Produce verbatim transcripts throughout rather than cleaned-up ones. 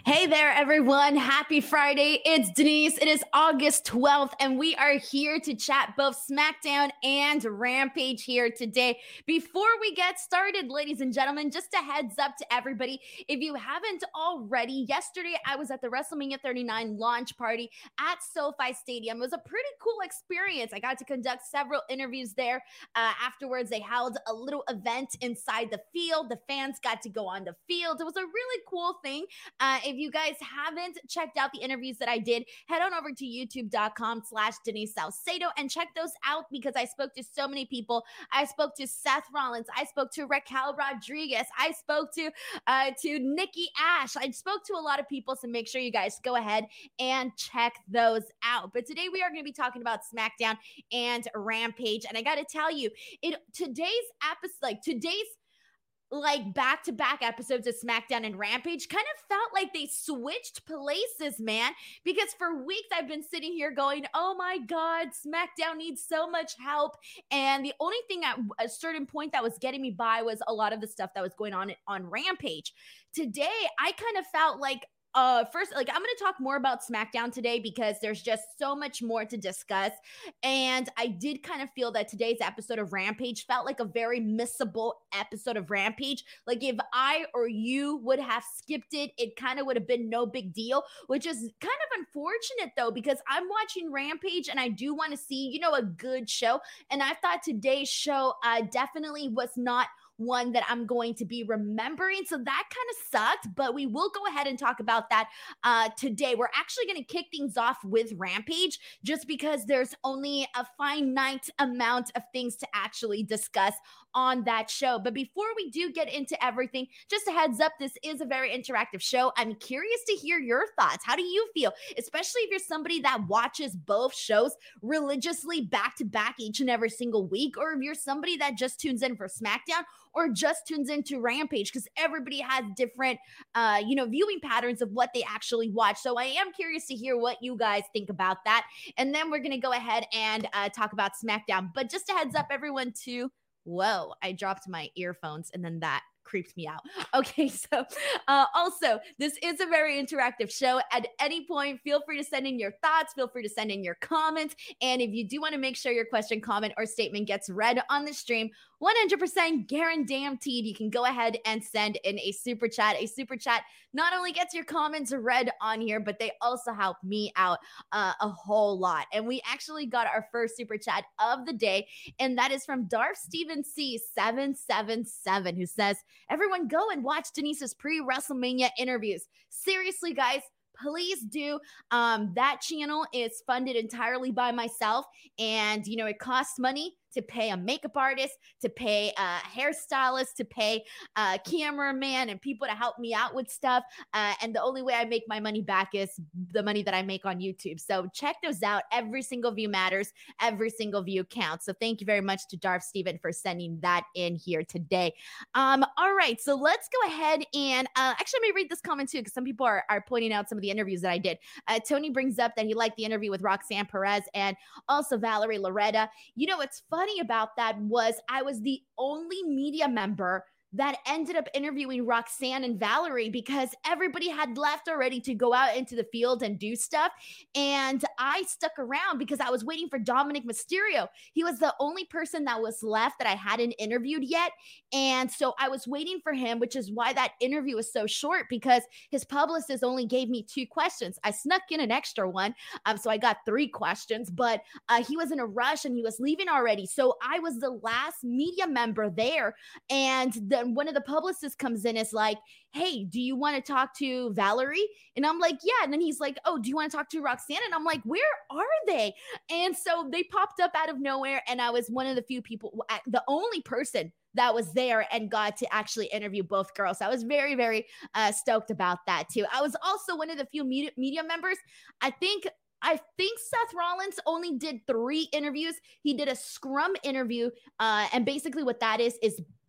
Hey there, everyone. Happy Friday. It's Denise. It is August twelfth, and we are here to chat both SmackDown and Rampage here today. Before we get started, ladies and gentlemen, just a heads up to everybody. If you haven't already, yesterday I was at the WrestleMania thirty-nine launch party at SoFi Stadium. It was a pretty cool experience. I got to conduct several interviews there. Uh, afterwards, they held a little event inside the field. The fans got to go on the field. It was a really cool thing. Uh, if you guys haven't checked out the interviews that I did, head on over to youtube.com slash Denise Salcedo and check those out because I spoke to so many people. I spoke to Seth Rollins. I spoke to Raquel Rodriguez. I spoke to uh, to Nikki Ash. I spoke to a lot of people, so make sure you guys go ahead and check those out. But today we are going to be talking about SmackDown and Rampage, and I got to tell you, it today's episode, like today's like back-to-back episodes of SmackDown and Rampage kind of felt like they switched places, man, because for weeks I've been sitting here going, oh my God, SmackDown needs so much help. And the only thing at a certain point that was getting me by was a lot of the stuff that was going on on Rampage. Today, I kind of felt like Uh, first, like I'm going to talk more about SmackDown today because there's just so much more to discuss. And I did kind of feel that today's episode of Rampage felt like a very missable episode of Rampage. Like if I or you would have skipped it, it kind of would have been no big deal, which is kind of unfortunate though, because I'm watching Rampage and I do want to see, you know, a good show. And I thought today's show uh, definitely was not one that I'm going to be remembering. So that kind of sucked, but we will go ahead and talk about that uh, today. We're actually going to kick things off with Rampage just because there's only a finite amount of things to actually discuss on that show. But before we do get into everything, just a heads up, this is a very interactive show. I'm curious to hear your thoughts. How do you feel? Especially if you're somebody that watches both shows religiously back to back each and every single week, or if you're somebody that just tunes in for SmackDown or just tunes into Rampage, because everybody has different, uh, you know, viewing patterns of what they actually watch. So I am curious to hear what you guys think about that. And then we're going to go ahead and uh, talk about SmackDown. But just a heads up, everyone, too. Whoa, I dropped my earphones and then that creeped me out. Okay, so uh, also, this is a very interactive show. At any point, feel free to send in your thoughts. Feel free to send in your comments. And if you do want to make sure your question, comment, or statement gets read on the stream, one hundred percent guaranteed, you can go ahead and send in a super chat. A super chat not only gets your comments read on here, but they also help me out uh, a whole lot. And we actually got our first super chat of the day, and that is from Darth Steven C seven seven seven, who says, everyone go and watch Denise's pre-WrestleMania interviews. Seriously, guys, please do. Um, that channel is funded entirely by myself, and, you know, it costs money to pay a makeup artist, to pay a hairstylist, to pay a cameraman and people to help me out with stuff. Uh, and the only way I make my money back is the money that I make on YouTube. So check those out. Every single view matters. Every single view counts. So thank you very much to Darth Steven for sending that in here today. Um, all right. So let's go ahead and uh, actually, let me read this comment too, because some people are, are pointing out some of the interviews that I did. Uh, Tony brings up that he liked the interview with Roxanne Perez and also Valerie Loretta. You know, what's funny about that was I was the only media member that ended up interviewing Roxanne and Valerie because everybody had left already to go out into the field and do stuff. And I stuck around because I was waiting for Dominic Mysterio. He was the only person that was left that I hadn't interviewed yet. And so I was waiting for him, which is why that interview was so short, because his publicist only gave me two questions. I snuck in an extra one. Um, so I got three questions, but uh, he was in a rush and he was leaving already. So I was the last media member there. And the one of the publicists comes in, is like, hey, do you want to talk to Valerie? And I'm like, yeah. And then he's like, oh, do you want to talk to Roxanne? And I'm like, where are they? And so they popped up out of nowhere. And I was one of the few people, the only person that was there and got to actually interview both girls. So I was very, very uh, stoked about that too. I was also one of the few media, media members. I think I think Seth Rollins only did three interviews. He did a scrum interview. Uh, and basically what that is, is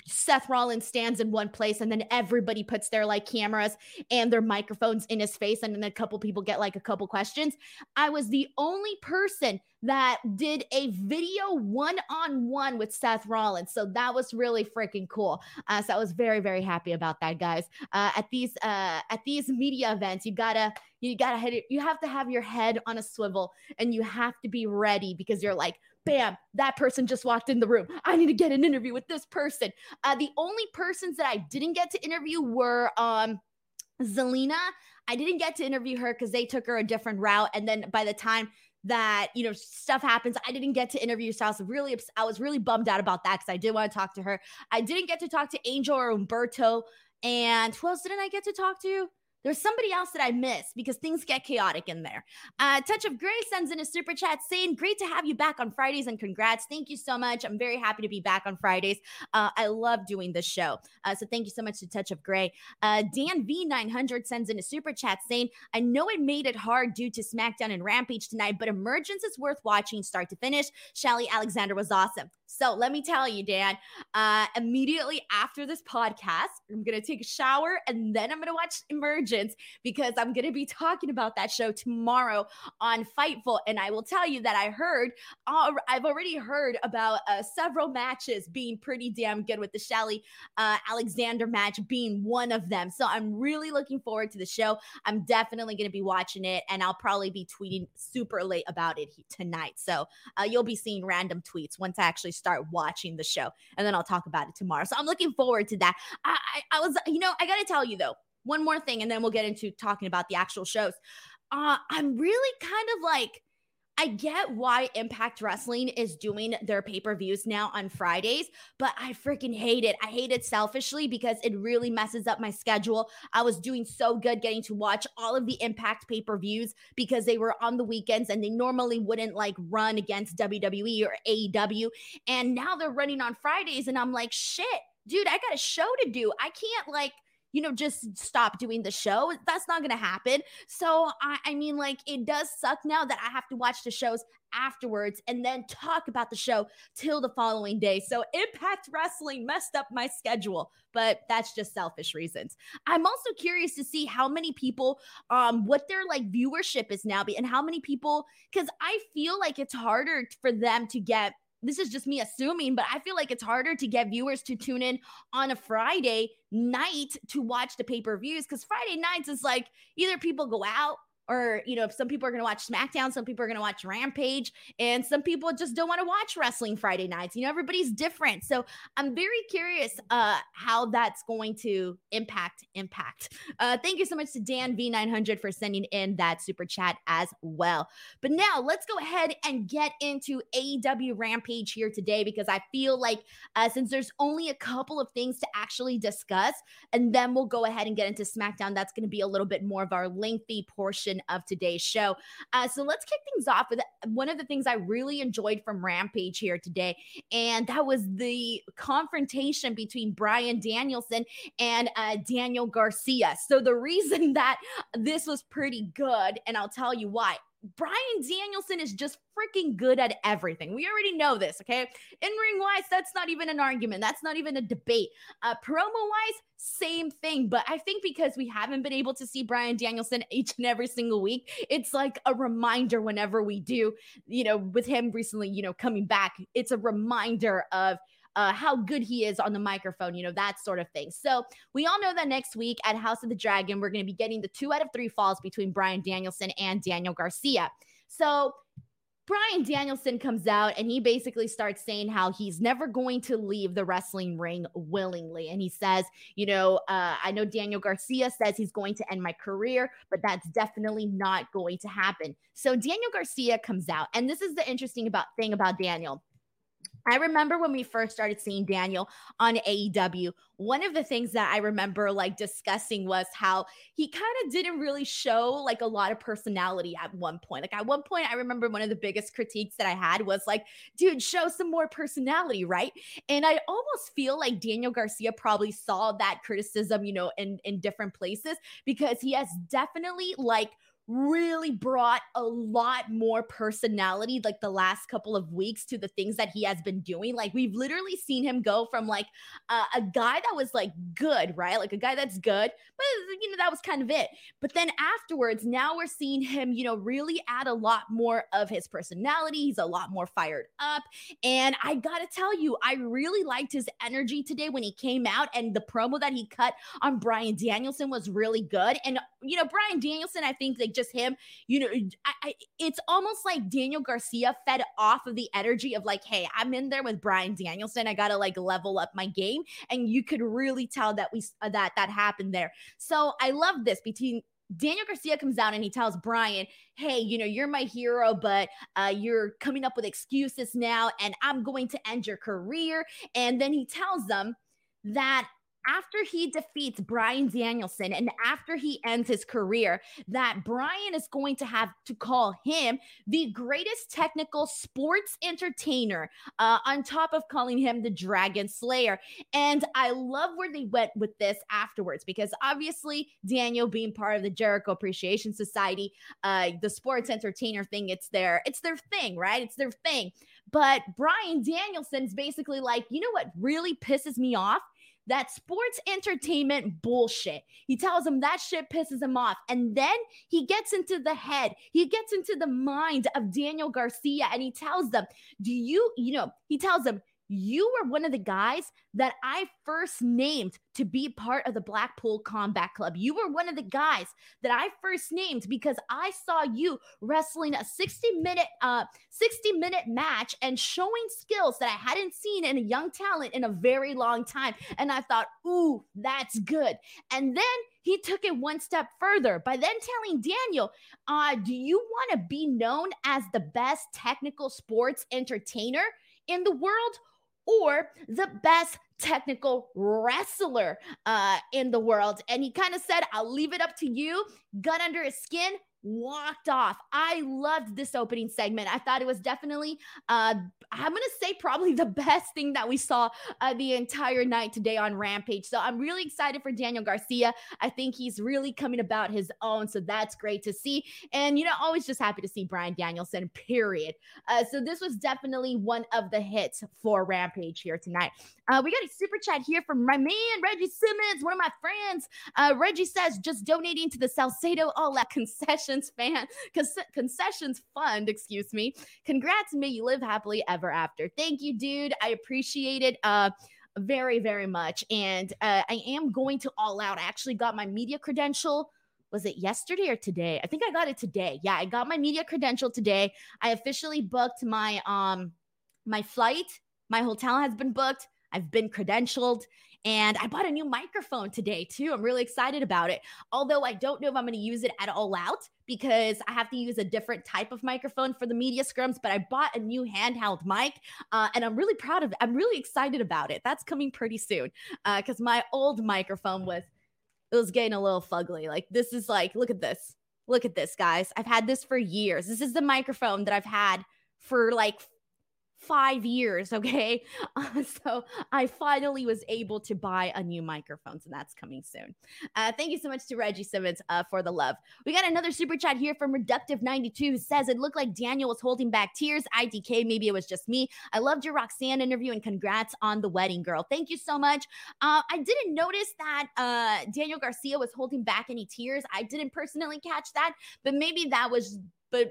Seth Rollins stands in one place and then everybody puts their like cameras and their microphones in his face, and then a couple people get like a couple questions. I was the only person that did a video one-on-one with Seth Rollins. So that was really freaking cool. Uh, so I was very, very happy about that, guys. Uh, at these uh, at these media events, you gotta you gotta hit it, you have to have your head on a swivel, and you have to be ready, because you're like, bam, that person just walked in the room. I need to get an interview with this person. Uh, the only persons that I didn't get to interview were um, Zelina. I didn't get to interview her because they took her a different route. And then by the time that, you know, stuff happens, I didn't get to interview. So I was really, I was really bummed out about that, because I did want to talk to her. I didn't get to talk to Angel or Humberto. And who else didn't I get to talk to? There's somebody else that I missed, because things get chaotic in there. Uh, Touch of Gray sends in a super chat saying, great to have you back on Fridays and congrats. Thank you so much. I'm very happy to be back on Fridays. Uh, I love doing this show. Uh, so thank you so much to Touch of Gray. Uh, Dan V nine hundred sends in a super chat saying, I know it made it hard due to SmackDown and Rampage tonight, but Emergence is worth watching start to finish. Shelley Alexander was awesome. So let me tell you, Dan, uh, immediately after this podcast, I'm going to take a shower and then I'm going to watch Emergence, because I'm going to be talking about that show tomorrow on Fightful. And I will tell you that I heard, uh, I've already heard about uh, several matches being pretty damn good, with the Shelley uh, Alexander match being one of them. So I'm really looking forward to the show. I'm definitely going to be watching it, and I'll probably be tweeting super late about it tonight. So uh, you'll be seeing random tweets once I actually start watching the show, and then I'll talk about it tomorrow. So I'm looking forward to that. I, I, I was, you know, I got to tell you though, one more thing, and then we'll get into talking about the actual shows. Uh, I'm really kind of like, I get why Impact Wrestling is doing their pay-per-views now on Fridays, but I freaking hate it. I hate it selfishly because it really messes up my schedule. I was doing so good getting to watch all of the Impact pay-per-views because they were on the weekends and they normally wouldn't like run against W W E or A E W. And now they're running on Fridays and I'm like, shit, dude, I got a show to do. I can't like, you know, just stop doing the show. That's not going to happen. So, I, I mean, like, it does suck now that I have to watch the shows afterwards and then talk about the show till the following day. So Impact Wrestling messed up my schedule, but that's just selfish reasons. I'm also curious to see how many people, um, what their like viewership is now, and how many people, because I feel like it's harder for them to get, this is just me assuming, but I feel like it's harder to get viewers to tune in on a Friday night to watch the pay-per-views, because Friday nights is like either people go out, or, you know, if some people are going to watch SmackDown, some people are going to watch Rampage, and some people just don't want to watch wrestling Friday nights. You know, everybody's different. So I'm very curious uh, how that's going to impact Impact. Uh, thank you so much to Dan V nine hundred for sending in that super chat as well. But now let's go ahead and get into A E W Rampage here today, because I feel like uh, since there's only a couple of things to actually discuss, and then we'll go ahead and get into SmackDown, that's going to be a little bit more of our lengthy portion of today's show. Uh, so let's kick things off with one of the things I really enjoyed from Rampage here today, and that was the confrontation between Bryan Danielson and uh, Daniel Garcia. So the reason that this was pretty good, and I'll tell you why. Bryan Danielson is just freaking good at everything. We already know this, okay? In-ring wise, that's not even an argument. That's not even a debate. Uh, promo-wise, same thing. But I think because we haven't been able to see Bryan Danielson each and every single week, it's like a reminder whenever we do, you know, with him recently, you know, coming back, it's a reminder of Uh, how good he is on the microphone, you know, that sort of thing. So we all know that next week at House of the Dragon, we're going to be getting the two out of three falls between Bryan Danielson and Daniel Garcia. So Bryan Danielson comes out and he basically starts saying how he's never going to leave the wrestling ring willingly. And he says, you know, uh, I know Daniel Garcia says he's going to end my career, but that's definitely not going to happen. So Daniel Garcia comes out, and this is the interesting about thing about Daniel. I remember when we first started seeing Daniel on A E W, one of the things that I remember like discussing was how he kind of didn't really show like a lot of personality at one point. Like at one point, I remember one of the biggest critiques that I had was like, dude, show some more personality, right? And I almost feel like Daniel Garcia probably saw that criticism, you know, in, in different places, because he has definitely like really brought a lot more personality like the last couple of weeks to the things that he has been doing. Like we've literally seen him go from like uh, a guy that was like good, right? Like a guy that's good, but you know, that was kind of it. But then afterwards, now we're seeing him, you know, really add a lot more of his personality. He's a lot more fired up. And I gotta tell you, I really liked his energy today when he came out, and the promo that he cut on Bryan Danielson was really good. And you know, Bryan Danielson, I think like just him, you know, I, I, it's almost like Daniel Garcia fed off of the energy of like, hey, I'm in there with Bryan Danielson. I gotta like level up my game, and you could really tell that we uh, that that happened there. So I love this between. Daniel Garcia comes out and he tells Bryan, hey, you know, you're my hero, but uh, you're coming up with excuses now, and I'm going to end your career. And then he tells them that after he defeats Bryan Danielson and after he ends his career, that Bryan is going to have to call him the greatest technical sports entertainer, uh, on top of calling him the Dragon Slayer. And I love where they went with this afterwards, because obviously Daniel being part of the Jericho Appreciation Society, uh, the sports entertainer thing, it's their, it's their thing, right? It's their thing. But Bryan Danielson's basically like, you know what really pisses me off? That sports entertainment bullshit. He tells him that shit pisses him off. And then he gets into the head, he gets into the mind of Daniel Garcia, and he tells them, do you, you know, he tells them, you were one of the guys that I first named to be part of the Blackpool Combat Club. You were one of the guys that I first named because I saw you wrestling a sixty minute, uh, sixty minute match and showing skills that I hadn't seen in a young talent in a very long time. And I thought, ooh, that's good. And then he took it one step further by then telling Daniel, uh, do you want to be known as the best technical sports entertainer in the world, or the best technical wrestler uh, in the world? And he kind of said, I'll leave it up to you. Got under his skin, walked off. I loved this opening segment. I thought it was definitely, uh, I'm going to say probably the best thing that we saw uh, the entire night today on Rampage. So I'm really excited for Daniel Garcia. I think he's really coming about his own. So that's great to see. And, you know, always just happy to see Bryan Danielson, period. Uh, so this was definitely one of the hits for Rampage here tonight. Uh, we got a super chat here from my man, Reggie Simmons, one of my friends. Uh, Reggie says, just donating to the Salcedo All Out Concessions fan, con- Concessions Fund, excuse me. Congrats, and may you live happily ever after. Thank you, dude. I appreciate it uh, very, very much. And uh, I am going to All Out. I actually got my media credential. Was it yesterday or today? I think I got it today. Yeah, I got my media credential today. I officially booked my um my flight. My hotel has been booked. I've been credentialed, and I bought a new microphone today too. I'm really excited about it. Although I don't know if I'm going to use it at All Out because I have to use a different type of microphone for the media scrums, but I bought a new handheld mic uh, and I'm really proud of it. I'm really excited about it. That's coming pretty soon because uh, my old microphone was, it was getting a little fugly. Like this is like, look at this. Look at this, guys. I've had this for years. This is the microphone that I've had for like five years, okay? Uh, so I finally was able to buy a new microphone, so that's coming soon. Uh, thank you so much to Reggie Simmons uh, for the love. We got another super chat here from Reductive ninety-two who says, it looked like Daniel was holding back tears. I D K, maybe it was just me. I loved your Roxanne interview and congrats on the wedding, girl. Thank you so much. Uh, I didn't notice that uh, Daniel Garcia was holding back any tears. I didn't personally catch that, but maybe that was, but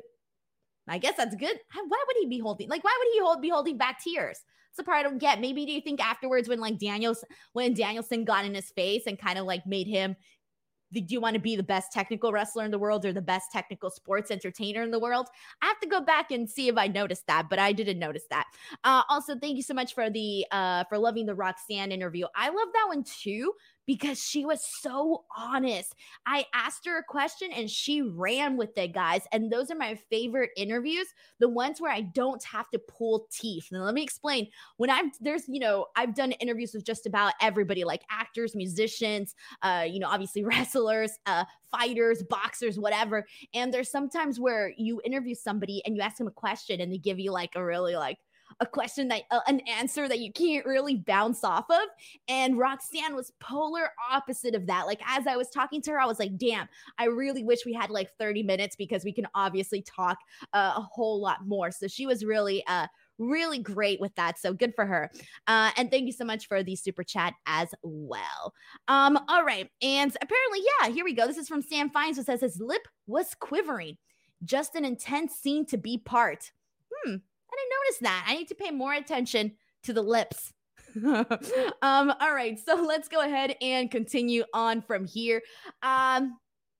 I guess that's good. Why would he be holding, like, why would he hold, be holding back tears? That's the part I don't get. Maybe do you think afterwards when like Daniels, when Danielson got in his face and kind of like made him, do you want to be the best technical wrestler in the world or the best technical sports entertainer in the world? I have to go back and see if I noticed that, but I didn't notice that. Uh, also, thank you so much for the, uh, for loving the Roxanne interview. I love that one too, because she was so honest. I asked her a question and she ran with it, guys. And those are my favorite interviews, the ones where I don't have to pull teeth. Now, let me explain. When I'm, there's, you know, I've done interviews with just about everybody, like actors, musicians, uh, you know, obviously wrestlers, uh, fighters, boxers, whatever. And there's sometimes where you interview somebody and you ask them a question and they give you like a really like, a question that, uh, an answer that you can't really bounce off of. And Roxanne was polar opposite of that. Like, as I was talking to her, I was like, damn, I really wish we had like thirty minutes because we can obviously talk uh, a whole lot more. So she was really, uh, really great with that. So good for her. Uh, and thank you so much for the super chat as well. Um, all right. And apparently, yeah, here we go. This is from Sam Fines, who says his lip was quivering. Just an intense scene to be part. Hmm. I didn't notice that. I need to pay more attention to the lips. um, all right. So let's go ahead and continue on from here. Um,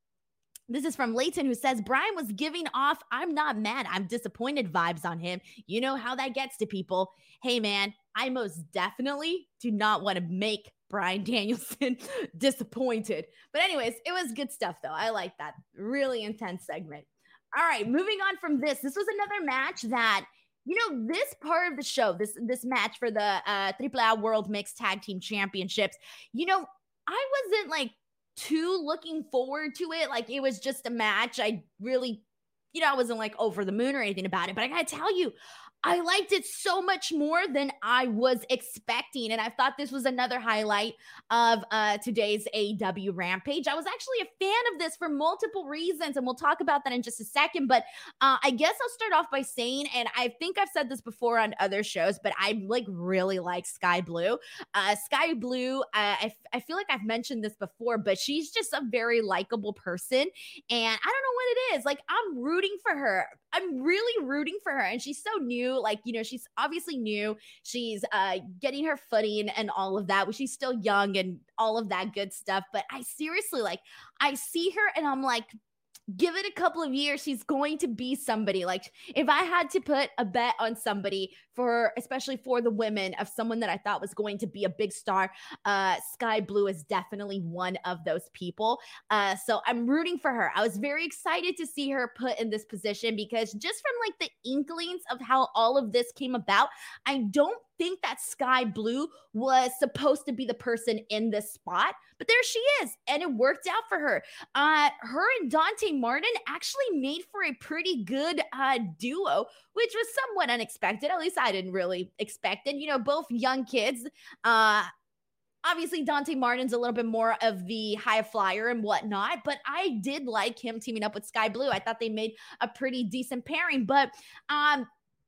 This is from Leighton, who says, Brian was giving off, I'm not mad, I'm disappointed vibes on him. You know how that gets to people. Hey, man, I most definitely do not want to make Brian Danielson disappointed. But anyways, it was good stuff, though. I like that. Really intense segment. All right, moving on from this. This was another match that, you know, this part of the show, this, this match for the uh, Triple A World Mixed Tag Team Championships, you know, I wasn't like, too looking forward to it. Like, it was just a match. I really, you know, I wasn't like over the moon or anything about it, but I gotta tell you, I liked it so much more than I was expecting. And I thought this was another highlight of uh, today's A E W Rampage. I was actually a fan of this for multiple reasons, and we'll talk about that in just a second. But uh, I guess I'll start off by saying, and I think I've said this before on other shows, but I like really like Sky Blue. Uh, Sky Blue, uh, I, f- I feel like I've mentioned this before, but she's just a very likable person. And I don't know what it is. Like, I'm rooting for her. I'm really rooting for her. And she's so new. Like, you know, she's obviously new. She's uh, getting her footing and all of that. But she's still young and all of that good stuff. But I seriously, like, I see her and I'm like, give it a couple of years, she's going to be somebody. Like, if I had to put a bet on somebody for, especially for the women, of someone that I thought was going to be a big star, uh, Sky Blue is definitely one of those people. Uh, so I'm rooting for her. I was very excited to see her put in this position because just from like the inklings of how all of this came about, I don't think that Sky Blue was supposed to be the person in this spot, but there she is, and it worked out for her. Uh, her and Dante Martin actually made for a pretty good uh, duo, which was somewhat unexpected. At least I didn't really expect it. You know, both young kids. Uh, Obviously, Dante Martin's a little bit more of the high flyer and whatnot, but I did like him teaming up with Sky Blue. I thought they made a pretty decent pairing, but um,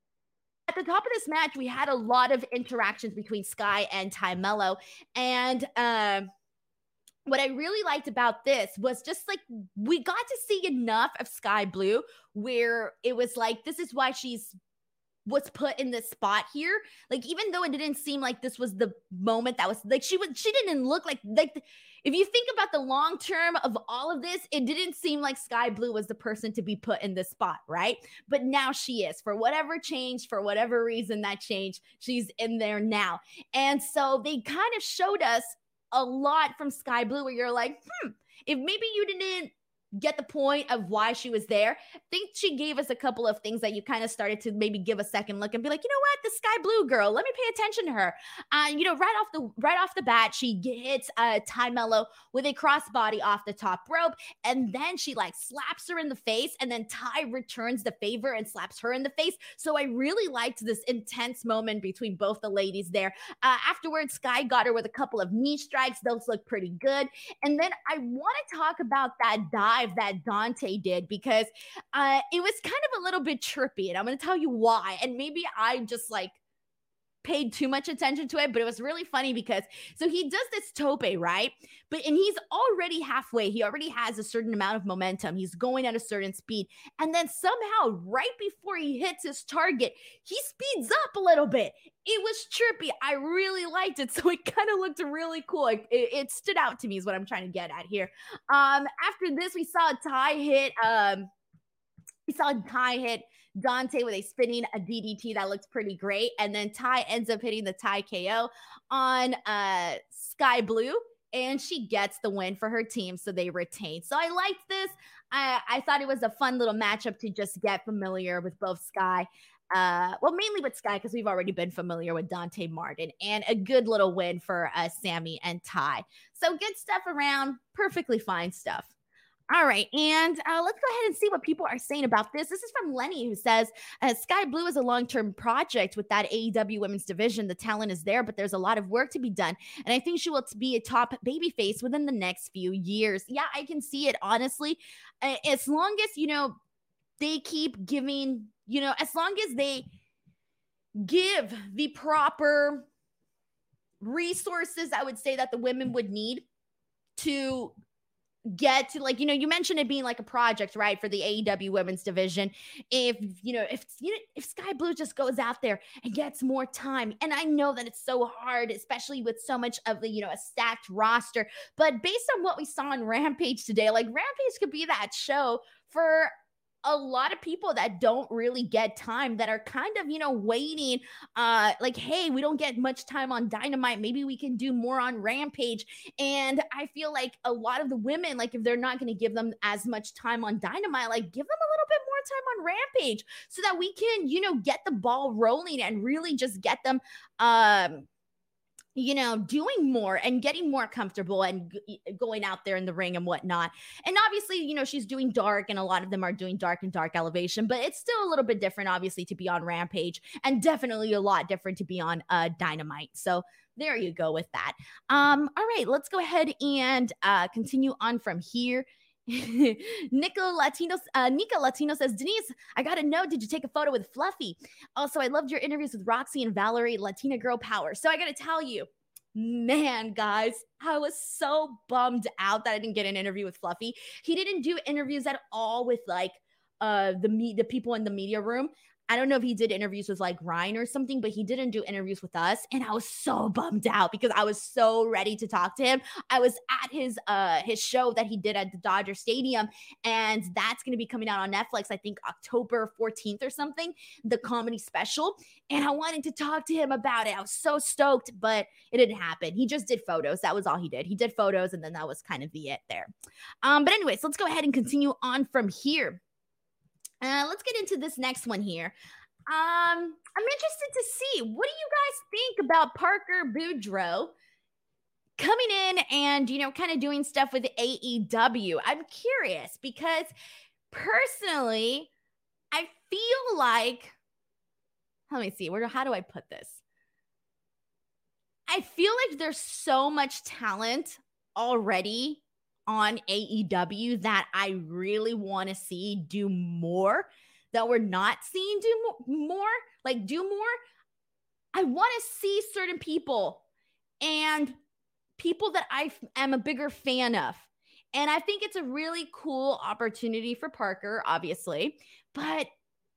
at the top of this match, we had a lot of interactions between Sky and Ty Mello. And um, what I really liked about this was just like we got to see enough of Sky Blue where it was like, this is why she's was put in this spot here. Like, even though it didn't seem like this was the moment that was like, she was, she didn't look like, like, if you think about the long term of all of this, it didn't seem like Sky Blue was the person to be put in this spot, right? But now she is. For whatever changed, for whatever reason that changed, she's in there now. And so they kind of showed us a lot from Sky Blue where you're like, hmm, if maybe you didn't get the point of why she was there, I think she gave us a couple of things that you kind of started to maybe give a second look and be like, you know what, the Sky Blue girl, let me pay attention to her. Uh, you know, right off the right off the bat, she hits uh, Ty Mello with a crossbody off the top rope, and then she like slaps her in the face, and then Ty returns the favor and slaps her in the face. So I really liked this intense moment between both the ladies there. Uh, afterwards, Sky got her with a couple of knee strikes. Those look pretty good. And then I want to talk about that dive that Dante did because uh, it was kind of a little bit trippy, and I'm going to tell you why. And maybe I just like paid too much attention to it, but it was really funny because so he does this tope, right? But and he's already halfway. He already has a certain amount of momentum. He's going at a certain speed. And then somehow right before he hits his target, he speeds up a little bit. It was trippy. I really liked it. So it kind of looked really cool. It, it, it stood out to me is what I'm trying to get at here. Um, after this, we saw Ty hit um we saw Ty hit Dante with a spinning a D D T that looks pretty great. And then Ty ends up hitting the Ty K O on uh, Sky Blue, and she gets the win for her team, so they retain. So I liked this. I, I thought it was a fun little matchup to just get familiar with both Sky. Uh, well, mainly with Sky because we've already been familiar with Dante Martin, and a good little win for uh, Sammy and Ty. So good stuff around, perfectly fine stuff. All right, and uh, let's go ahead and see what people are saying about this. This is from Lenny, who says, uh, Sky Blue is a long-term project with that A E W women's division. The talent is there, but there's a lot of work to be done. And I think she will be a top babyface within the next few years. Yeah, I can see it, honestly. Uh, as long as, you know, they keep giving, you know, as long as they give the proper resources, I would say, that the women would need to get to, like, you know, you mentioned it being like a project, right, for the A E W women's division. If, you know, if, you know, if Sky Blue just goes out there and gets more time, and I know that it's so hard, especially with so much of the, you know, a stacked roster, but based on what we saw on Rampage today, like, Rampage could be that show for a lot of people that don't really get time, that are kind of, you know, waiting, uh, like, hey, we don't get much time on Dynamite. Maybe we can do more on Rampage. And I feel like a lot of the women, like, if they're not going to give them as much time on Dynamite, like, give them a little bit more time on Rampage so that we can, you know, get the ball rolling and really just get them, um, you know, doing more and getting more comfortable and g- going out there in the ring and whatnot. And obviously, you know, she's doing dark, and a lot of them are doing dark and dark elevation, but it's still a little bit different, obviously, to be on Rampage, and definitely a lot different to be on uh, Dynamite. So there you go with that. Um, all right, let's go ahead and uh, continue on from here. Nico Latino, uh, Nika Latino says, Denise, I gotta know, did you take a photo with Fluffy? Also, I loved your interviews with Roxy and Valerie, Latina Girl Power. So I gotta tell you, man, guys, I was so bummed out that I didn't get an interview with Fluffy. He didn't do interviews at all with, like, uh the me the people in the media room. I don't know if he did interviews with, like, Ryan or something, but he didn't do interviews with us. And I was so bummed out because I was so ready to talk to him. I was at his uh his show that he did at the Dodger Stadium, and that's going to be coming out on Netflix, I think October fourteenth or something, the comedy special. And I wanted to talk to him about it. I was so stoked, but it didn't happen. He just did photos. That was all he did. He did photos, and then that was kind of the it there. Um, but anyways, let's go ahead and continue on from here. Uh, let's get into this next one here. Um, I'm interested to see, what do you guys think about Parker Boudreaux coming in and, you know, kind of doing stuff with A E W? I'm curious because personally, I feel like, let me see, where, how do I put this? I feel like there's so much talent already on A E W that I really want to see do more, that we're not seeing do more, like do more. I want to see certain people and people that I am a bigger fan of. And I think it's a really cool opportunity for Parker, obviously, but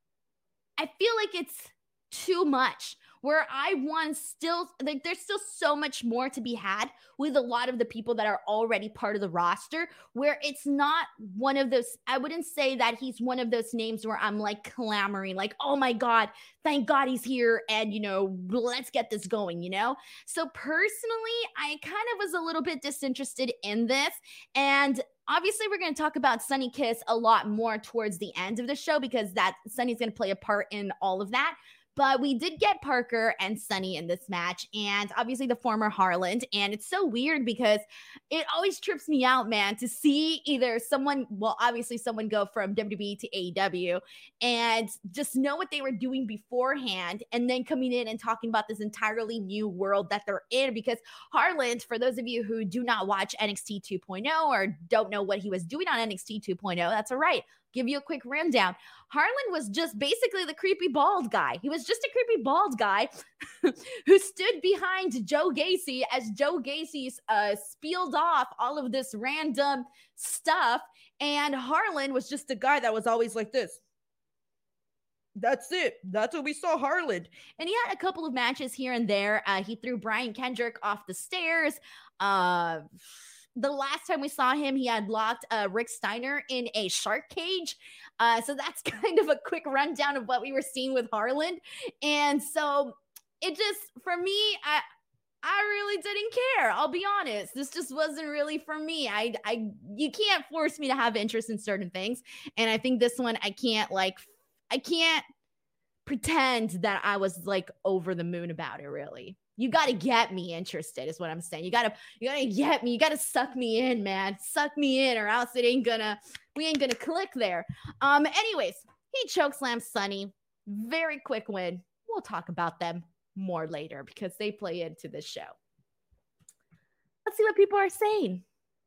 I feel like it's too much, where I want still, like, there's still so much more to be had with a lot of the people that are already part of the roster, where it's not one of those, I wouldn't say that he's one of those names where I'm like clamoring, like, oh my God, thank God he's here. And, you know, let's get this going, you know? So personally, I kind of was a little bit disinterested in this. And obviously, we're going to talk about Sunny Kiss a lot more towards the end of the show, because that Sunny's going to play a part in all of that. But we did get Parker and Sunny in this match, and obviously the former Harland. And it's so weird because it always trips me out, man, to see either someone, well, obviously someone go from W W E to A E W and just know what they were doing beforehand, and then coming in and talking about this entirely new world that they're in. Because Harland, for those of you who do not watch N X T two point oh or don't know what he was doing on N X T two point oh, that's all right. Give you a quick rundown. Harland was just basically the creepy bald guy. He was just a creepy bald guy who stood behind Joe Gacy as Joe Gacy uh, spieled off all of this random stuff. And Harland was just a guy that was always like this. That's it. That's what we saw Harland. And he had a couple of matches here and there. Uh, he threw Brian Kendrick off the stairs. Uh... The last time we saw him, he had locked uh, Rick Steiner in a shark cage. Uh, so that's kind of a quick rundown of what we were seeing with Harland. And so it just, for me, I I really didn't care. I'll be honest. This just wasn't really for me. I, I, you can't force me to have interest in certain things. And I think this one, I can't like, I can't pretend that I was like over the moon about it, really. You got to get me interested is what I'm saying. You got to, you got to get me. You got to suck me in, man. Suck me in or else it ain't gonna, we ain't gonna click there. Um, anyways, he chokeslammed Sunny. Very quick win. We'll talk about them more later because they play into this show. Let's see what people are saying.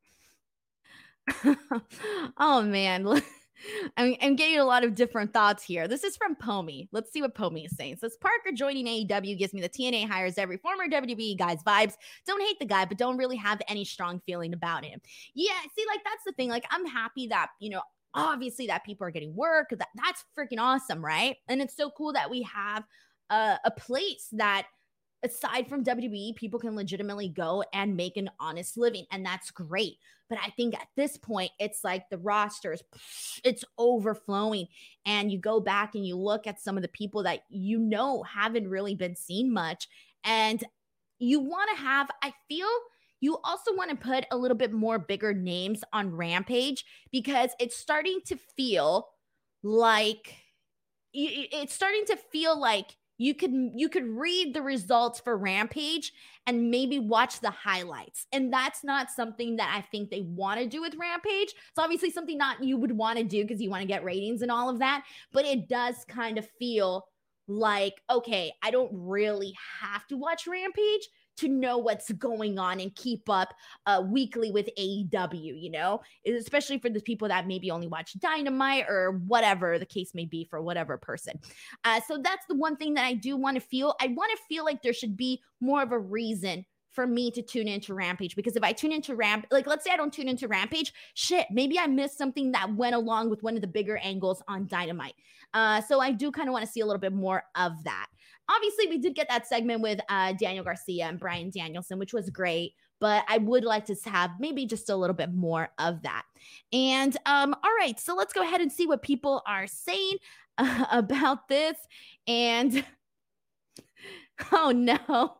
Oh, man. I'm, I'm getting a lot of different thoughts here. This is from Pomi. Let's see what Pomi is saying. It says, Parker joining A E W gives me the T N A hires every former W W E guy's vibes. Don't hate the guy, but don't really have any strong feeling about him. Yeah, see, like, that's the thing. Like, I'm happy that, you know, obviously that people are getting work. That, that's freaking awesome, right? And it's so cool that we have uh, a place that, aside from W W E, people can legitimately go and make an honest living. And that's great. But I think at this point, it's like the rosters, it's overflowing. And you go back and you look at some of the people that you know haven't really been seen much. And you want to have, I feel you also want to put a little bit more bigger names on Rampage because it's starting to feel like, it's starting to feel like You could you could read the results for Rampage and maybe watch the highlights. And that's not something that I think they want to do with Rampage. It's obviously something not you would want to do because you want to get ratings and all of that. But it does kind of feel like, okay, I don't really have to watch Rampage to know what's going on and keep up uh, weekly with A E W, you know, especially for the people that maybe only watch Dynamite or whatever the case may be for whatever person. Uh, so that's the one thing that I do want to feel. I want to feel like there should be more of a reason for me to tune into Rampage, because if I tune into Ramp, like let's say I don't tune into Rampage, shit, maybe I missed something that went along with one of the bigger angles on Dynamite. Uh, so I do kind of want to see a little bit more of that. Obviously, we did get that segment with uh, Daniel Garcia and Bryan Danielson, which was great, but I would like to have maybe just a little bit more of that. And um, all right, so let's go ahead and see what people are saying uh, about this. And oh no.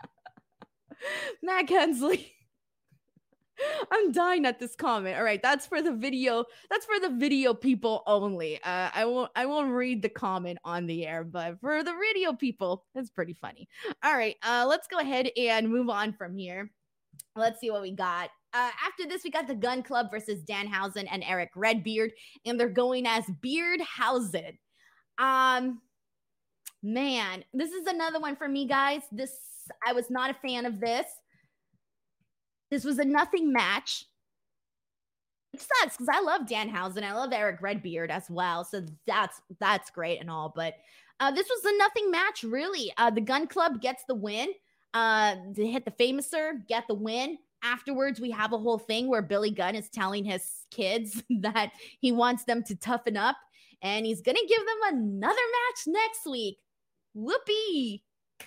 Matt Hensley. I'm dying at this comment. All right, that's for the video. That's for the video people only. Uh, I won't. I won't read the comment on the air, but for the video people, it's pretty funny. All right, uh, let's go ahead and move on from here. Let's see what we got. Uh, after this, we got the Gun Club versus Danhausen and Eric Redbeard, and they're going as Beardhausen. Um, man, this is another one for me, guys. This. I was not a fan of this. This was a nothing match. It sucks because I love Danhausen. I love Eric Redbeard as well. So that's that's great and all. But uh, this was a nothing match, really. Uh, the Gun Club gets the win. Uh, they hit the Famouser, get the win. Afterwards, we have a whole thing where Billy Gunn is telling his kids that he wants them to toughen up. And he's going to give them another match next week. Whoopee.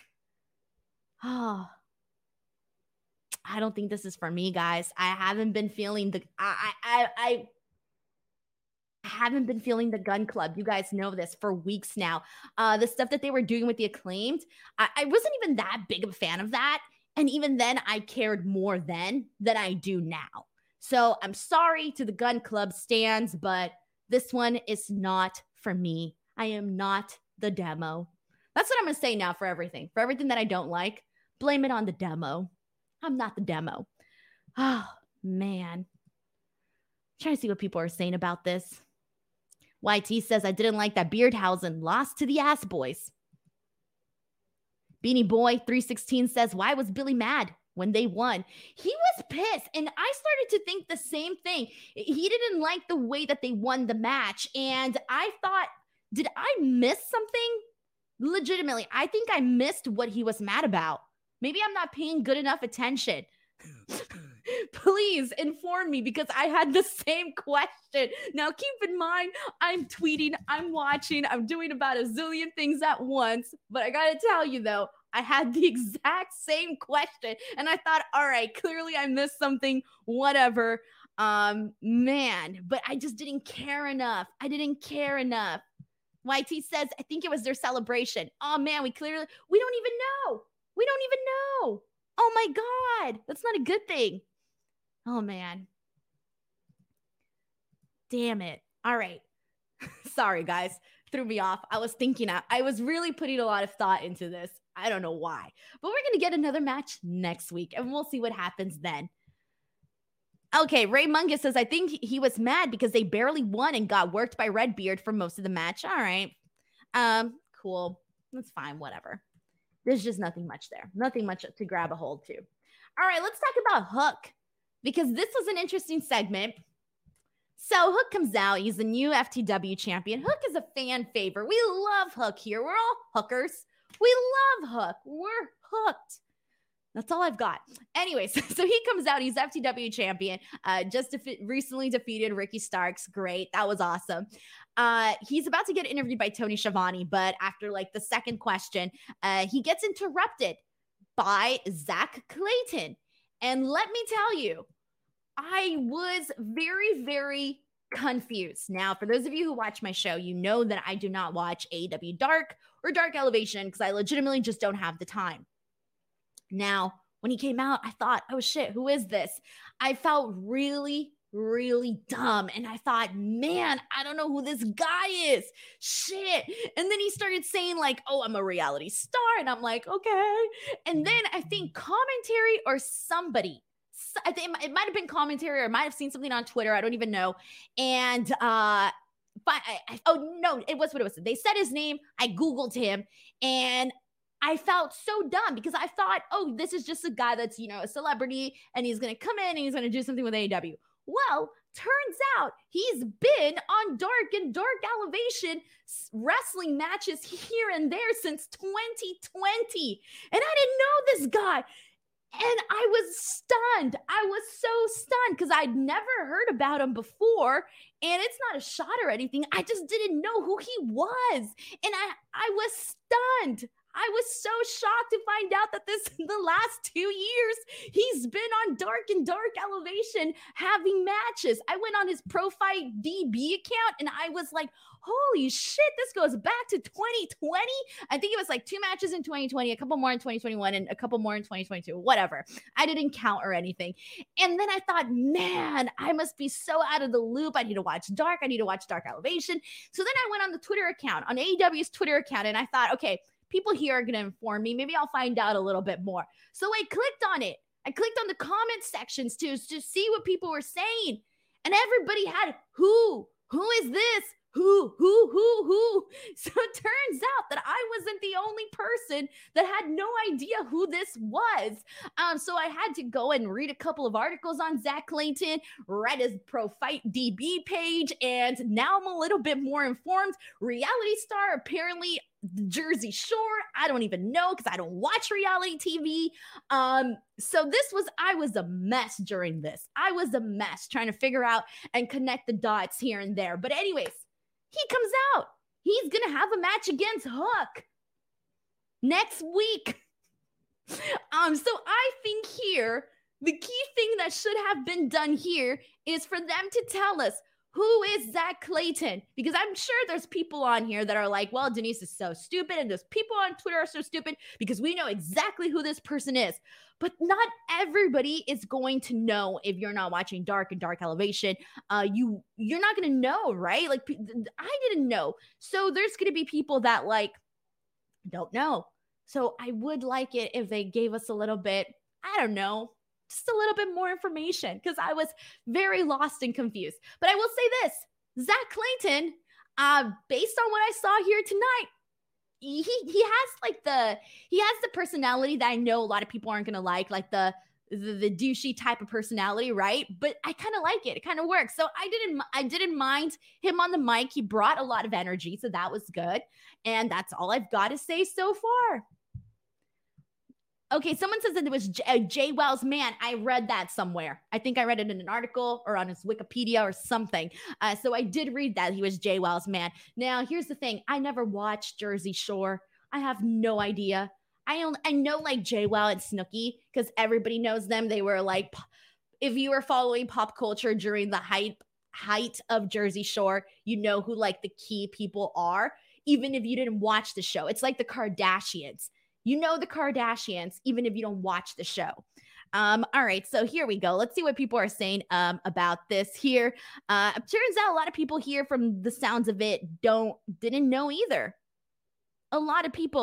Oh, I don't think this is for me, guys. I haven't been feeling the I I I, I haven't been feeling the Gun Club. You guys know this for weeks now. Uh, the stuff that they were doing with the Acclaimed, I, I wasn't even that big of a fan of that. And even then, I cared more then than I do now. So I'm sorry to the Gun Club stands, but this one is not for me. I am not the demo. That's what I'm going to say now for everything. For everything that I don't like, blame it on the demo. I'm not the demo. Oh, man. I'm trying to see what people are saying about this. Y T says, I didn't like that Beardhausen lost to the Ass Boys. Beanie Boy three sixteen says, why was Billy mad when they won? He was pissed. And I started to think the same thing. He didn't like the way that they won the match. And I thought, did I miss something? Legitimately, I think I missed what he was mad about. Maybe I'm not paying good enough attention. Please inform me because I had the same question. Now, keep in mind, I'm tweeting, I'm watching, I'm doing about a zillion things at once. But I got to tell you, though, I had the exact same question. And I thought, all right, clearly I missed something, whatever. Um, man, but I just didn't care enough. I didn't care enough. Y T says, I think it was their celebration. Oh, man, we clearly, we don't even know. We don't even know. Oh, my God. That's not a good thing. Oh, man. Damn it. All right. Sorry, guys. Threw me off. I was thinking, I was really putting a lot of thought into this. I don't know why. But we're going to get another match next week, and we'll see what happens then. Okay, Ray Mungus says, I think he was mad because they barely won and got worked by Redbeard for most of the match. All right. Um, cool. That's fine. Whatever. There's just nothing much there. Nothing much to grab a hold to. All right, let's talk about Hook, because this was an interesting segment. So Hook comes out. He's the new F T W champion. Hook is a fan favorite. We love Hook here. We're all hookers. We love Hook. We're hooked. That's all I've got. Anyways, so he comes out. He's F T W champion. Uh, just defi- recently defeated Ricky Starks. Great. That was awesome. Uh, he's about to get interviewed by Tony Schiavone, but after like the second question, uh, he gets interrupted by Zach Clayton. And let me tell you, I was very, very confused. Now, for those of you who watch my show, you know that I do not watch A E W Dark or Dark Elevation because I legitimately just don't have the time. Now, when he came out, I thought, oh shit, who is this? I felt really, really dumb. And I thought, man, I don't know who this guy is. Shit. And then he started saying like, oh, I'm a reality star. And I'm like, okay. And then I think commentary or somebody, I think it might have been commentary or I might have seen something on Twitter. I don't even know. And, uh, but I, I, oh no, it was what it was. They said his name. I Googled him and I felt so dumb because I thought, oh, this is just a guy that's, you know, a celebrity and he's going to come in and he's going to do something with A E W. Well, turns out he's been on Dark and Dark Elevation wrestling matches here and there since twenty twenty. And I didn't know this guy. And I was stunned. I was so stunned because I'd never heard about him before. And it's not a shot or anything. I just didn't know who he was. And I, I was stunned. I was so shocked to find out that this, the last two years, he's been on Dark and Dark Elevation having matches. I went on his Profile D B account and I was like, holy shit, this goes back to twenty twenty. I think it was like two matches in twenty twenty, a couple more in twenty twenty-one, and a couple more in twenty twenty-two, whatever. I didn't count or anything. And then I thought, man, I must be so out of the loop. I need to watch Dark. I need to watch Dark Elevation. So then I went on the Twitter account, on A E W's Twitter account, and I thought, okay, people here are going to inform me. Maybe I'll find out a little bit more. So I clicked on it. I clicked on the comment sections to, to see what people were saying. And everybody had, who? Who is this? Who, who, who, who? So it turns out that I wasn't the only person that had no idea who this was. Um, so I had to go and read a couple of articles on Zach Clayton, read his Pro Fight D B page, and now I'm a little bit more informed. Reality star, apparently Jersey Shore. I don't even know because I don't watch reality T V. Um, so this was, I was a mess during this. I was a mess trying to figure out and connect the dots here and there. But anyways, he comes out. He's going to have a match against Hook next week. Um, so I think here, the key thing that should have been done here is for them to tell us, who is Zach Clayton? Because I'm sure there's people on here that are like, well, Denise is so stupid. And there's people on Twitter are so stupid because we know exactly who this person is. But not everybody is going to know if you're not watching Dark and Dark Elevation. Uh, you, you're not going to know, right? Like, I didn't know. So there's going to be people that like, don't know. So I would like it if they gave us a little bit, I don't know, just a little bit more information because I was very lost and confused. But I will say this, Zach Clayton, uh, based on what I saw here tonight, he he has like the, he has the personality that I know a lot of people aren't going to like, like the, the, the douchey type of personality, right? But I kind of like it. It kind of works. So I didn't, I didn't mind him on the mic. He brought a lot of energy. So that was good. And that's all I've got to say so far. Okay, someone says that it was J- uh, Jay Wells' man. I read that somewhere. I think I read it in an article or on his Wikipedia or something. Uh, so I did read that he was Jay Wells' man. Now, here's the thing. I never watched Jersey Shore. I have no idea. I only, I know like Jay Well and Snooki because everybody knows them. They were like, if you were following pop culture during the hype height of Jersey Shore, you know who like the key people are, even if you didn't watch the show. It's like the Kardashians. You know the Kardashians, even if you don't watch the show. Um, all right, so here we go. Let's see what people are saying um, about this here. Uh, turns out a lot of people here, from the sounds of it, don't didn't know either. A lot of people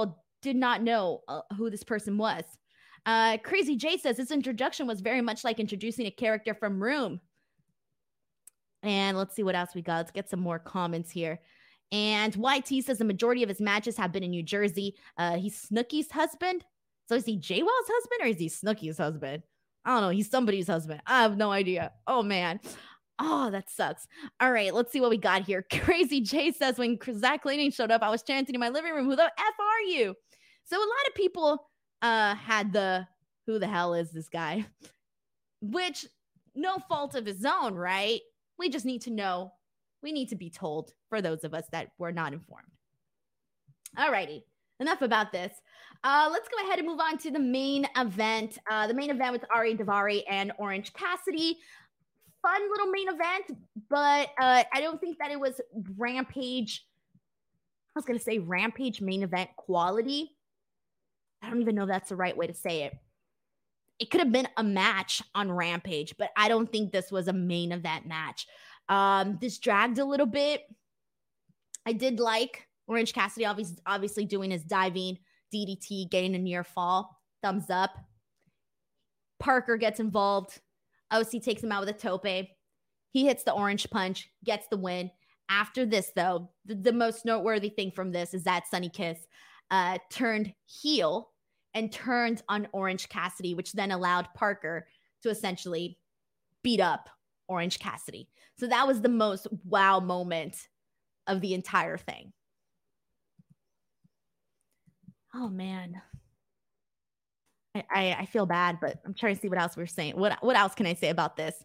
did not know uh, who this person was. Uh, Crazy J says this introduction was very much like introducing a character from Room. And let's see what else we got. Let's get some more comments here. And Y T says the majority of his matches have been in New Jersey. Uh, he's Snooki's husband. So is he J Wow's husband or is he Snooki's husband? I don't know. He's somebody's husband. I have no idea. Oh, man. Oh, that sucks. All right, let's see what we got here. Crazy J says when Zach Laning showed up, I was chanting in my living room, who the F are you? So a lot of people uh, had the, who the hell is this guy? Which, no fault of his own, right? We just need to know. We need to be told for those of us that were not informed. All righty. Enough about this. Uh, let's go ahead and move on to the main event. Uh, the main event with Ari Daivari and Orange Cassidy. Fun little main event, but uh, I don't think that it was Rampage. I was going to say Rampage main event quality. I don't even know if that's the right way to say it. It could have been a match on Rampage, but I don't think this was a main event match. Um, this dragged a little bit. I did like Orange Cassidy obviously, obviously doing his diving D D T, getting a near fall. Thumbs up. Parker gets involved. O C takes him out with a tope. He hits the orange punch, gets the win. After this, though, the, the most noteworthy thing from this is that Sonny Kiss uh, turned heel and turned on Orange Cassidy, which then allowed Parker to essentially beat up Orange Cassidy. So that was the most wow moment of the entire thing. Oh, man. I, I, I feel bad, but I'm trying to see what else we're saying. What what else can I say about this?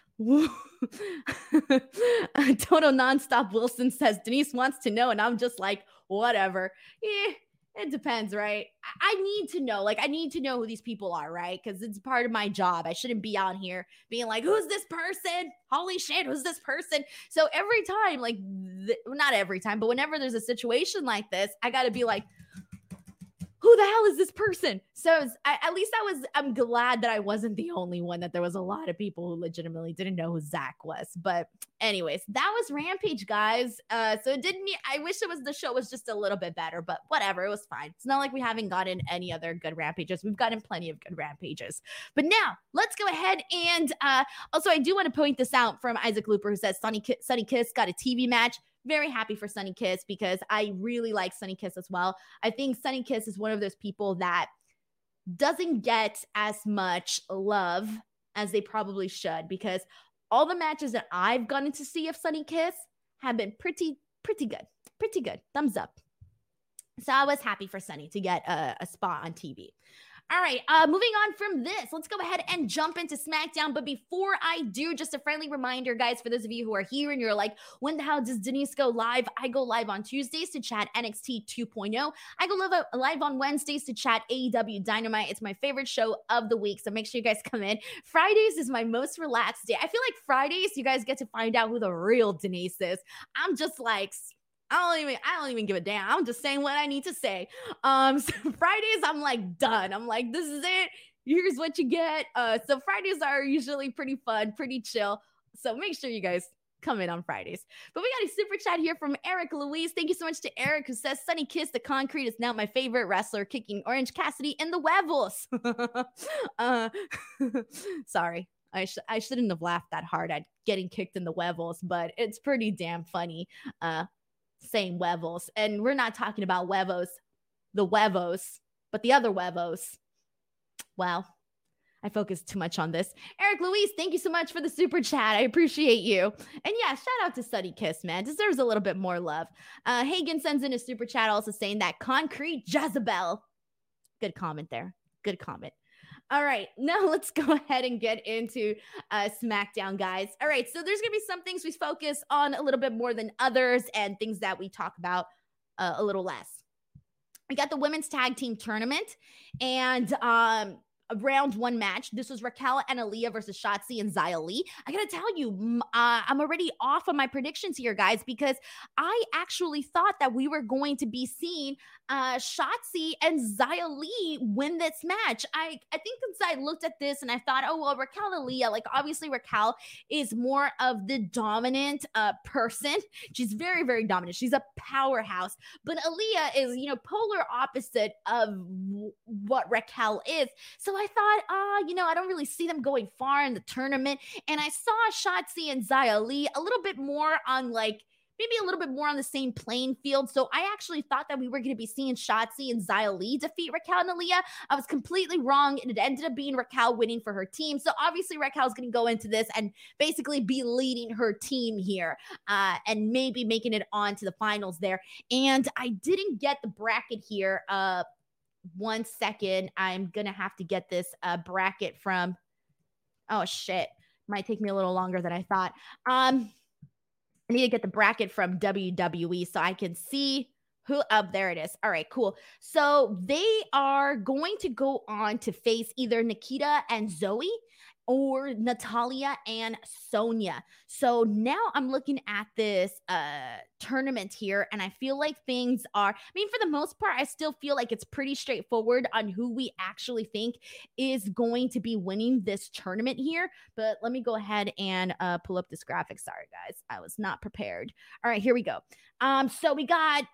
Toto Nonstop Wilson says, Denise wants to know, and I'm just like, whatever. Yeah, it depends, right? I, I need to know. Like, I need to know who these people are, right? Because it's part of my job. I shouldn't be out here being like, who's this person? Holy shit, who's this person? So every time, like, th- not every time, but whenever there's a situation like this, I got to be like, who the hell is this person? So I, at least I was, I'm glad that I wasn't the only one, that there was a lot of people who legitimately didn't know who Zach was. But anyways, that was Rampage, guys. Uh, so it didn't, I wish it was, the show was just a little bit better, but whatever, it was fine. It's not like we haven't gotten any other good Rampages. We've gotten plenty of good Rampages. But now let's go ahead and uh, also I do want to point this out from Isaac Looper, who says Sonny, Ki- Sonny Kiss got a T V match. Very happy for Sonny Kiss because I really like Sonny Kiss as well. I think Sonny Kiss is one of those people that doesn't get as much love as they probably should, because all the matches that I've gotten to see of Sonny Kiss have been pretty, pretty good. Pretty good. Thumbs up. So I was happy for Sonny to get a, a spot on T V. All right, uh, moving on from this, let's go ahead and jump into SmackDown. But before I do, just a friendly reminder, guys, for those of you who are here and you're like, when the hell does Denise go live? I go live on Tuesdays to chat N X T two point oh. I go live, live on Wednesdays to chat A E W Dynamite. It's my favorite show of the week, so make sure you guys come in. Fridays is my most relaxed day. I feel like Fridays, you guys get to find out who the real Denise is. I'm just like... I don't even, I don't even give a damn. I'm just saying what I need to say. Um, so Fridays, I'm like done. I'm like, this is it. Here's what you get. Uh, so Fridays are usually pretty fun, pretty chill. So make sure you guys come in on Fridays. But we got a super chat here from Eric Louise. Thank you so much to Eric, who says, Sonny Kiss the Concrete is now my favorite wrestler, kicking Orange Cassidy in the Huevos. uh, sorry. I, sh- I shouldn't have laughed that hard at getting kicked in the Huevos, but it's pretty damn funny. Uh, saying huevos, and we're not talking about huevos, the huevos, but the other huevos. Wow, I focused too much on this. Eric Louise, thank you so much for the super chat. I appreciate you. And yeah, shout out to Sonny Kiss, man. Deserves a little bit more love. Uh, Hagen sends in a super chat also saying that Concrete Jezebel. Good comment there. Good comment. All right, now let's go ahead and get into uh, SmackDown, guys. All right, so there's going to be some things we focus on a little bit more than others and things that we talk about uh, a little less. We got the women's tag team tournament, and um, a round one match. This was Raquel and Aaliyah versus Shotzi and Xia Li. I gotta tell you, uh, I'm already off on my predictions here, guys, because I actually thought that we were going to be seeing uh, Shotzi and Xia Li win this match. I, I think since I looked at this and I thought, oh, well, Raquel and Aaliyah, like obviously Raquel is more of the dominant uh, person. She's very, very dominant. She's a powerhouse. But Aaliyah is, you know, polar opposite of w- what Raquel is. So I thought, ah, uh, you know, I don't really see them going far in the tournament. And I saw Shotzi and Xia Li a little bit more on like, maybe a little bit more on the same playing field. So I actually thought that we were going to be seeing Shotzi and Xia Li defeat Raquel and Aaliyah. I was completely wrong. It ended up being Raquel winning for her team. So obviously Raquel's going to go into this and basically be leading her team here uh, and maybe making it on to the finals there. And I didn't get the bracket here. Uh, one second. I'm going to have to get this uh, bracket from, oh shit. Might take me a little longer than I thought. Um, I need to get the bracket from W W E so I can see who up oh, there it is. All right, cool. So they are going to go on to face either Nikita and Zoe or Natalya and Sonya. So now I'm looking at this uh, tournament here, and I feel like things are, I mean, for the most part, I still feel like it's pretty straightforward on who we actually think is going to be winning this tournament here. But let me go ahead and uh, pull up this graphic. Sorry, guys. I was not prepared. All right, here we go. Um, so we got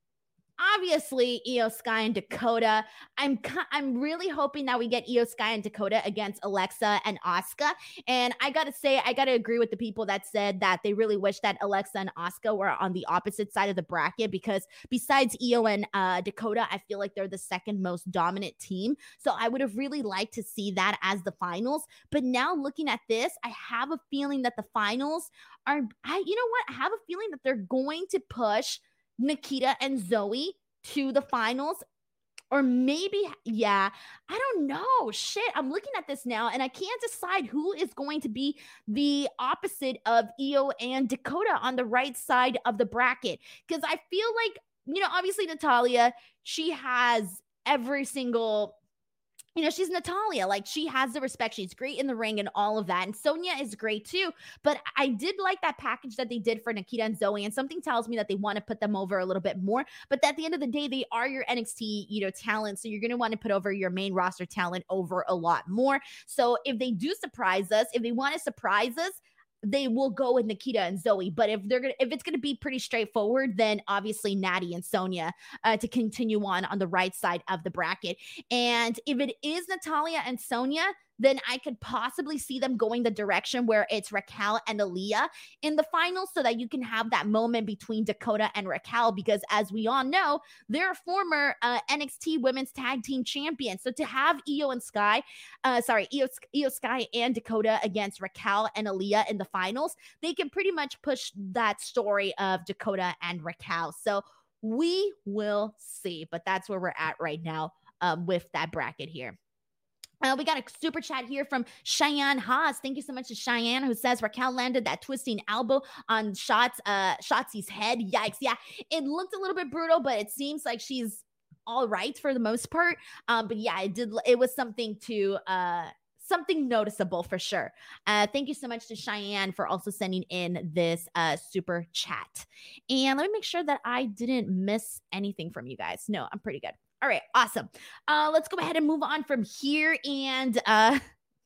obviously Io Sky and Dakota. I'm I'm really hoping that we get Io Sky and Dakota against Alexa and Asuka. And I gotta say, I gotta agree with the people that said that they really wish that Alexa and Asuka were on the opposite side of the bracket, because besides Io and uh, Dakota, I feel like they're the second most dominant team. So I would have really liked to see that as the finals. But now looking at this, I have a feeling that the finals are, I, you know what? I have a feeling that they're going to push Nikita and Zoe to the finals. Or maybe, yeah, I don't know. Shit, I'm looking at this now and I can't decide who is going to be the opposite of Io and Dakota on the right side of the bracket. Because I feel like, you know, obviously Natalya, she has every single, you know, she's Natalya. Like, she has the respect. She's great in the ring and all of that. And Sonya is great too. But I did like that package that they did for Nikita and Zoe. And something tells me that they want to put them over a little bit more. But at the end of the day, they are your N X T, you know, talent. So you're going to want to put over your main roster talent over a lot more. So if they do surprise us, if they want to surprise us, they will go with Nikita and Zoe. But if they're gonna, if it's gonna be pretty straightforward, then obviously Natty and Sonya uh, to continue on on the right side of the bracket. And if it is Natalya and Sonya, then I could possibly see them going the direction where it's Raquel and Aaliyah in the finals, so that you can have that moment between Dakota and Raquel, because as we all know, they're former uh, N X T Women's Tag Team Champions. So to have Io and Sky, uh, sorry, Io, Io Sky and Dakota against Raquel and Aaliyah in the finals, they can pretty much push that story of Dakota and Raquel. So we will see, but that's where we're at right now um, with that bracket here. Uh, we got a super chat here from Cheyenne Haas. Thank you so much to Cheyenne, who says Raquel landed that twisting elbow on Shots, uh, Shotzi's head. Yikes. Yeah, it looked a little bit brutal, but it seems like she's all right for the most part. Um, but yeah, it did. It was something to uh, something noticeable for sure. Uh, thank you so much to Cheyenne for also sending in this uh, super chat. And let me make sure that I didn't miss anything from you guys. No, I'm pretty good. All right, awesome. Uh, let's go ahead and move on from here. And uh,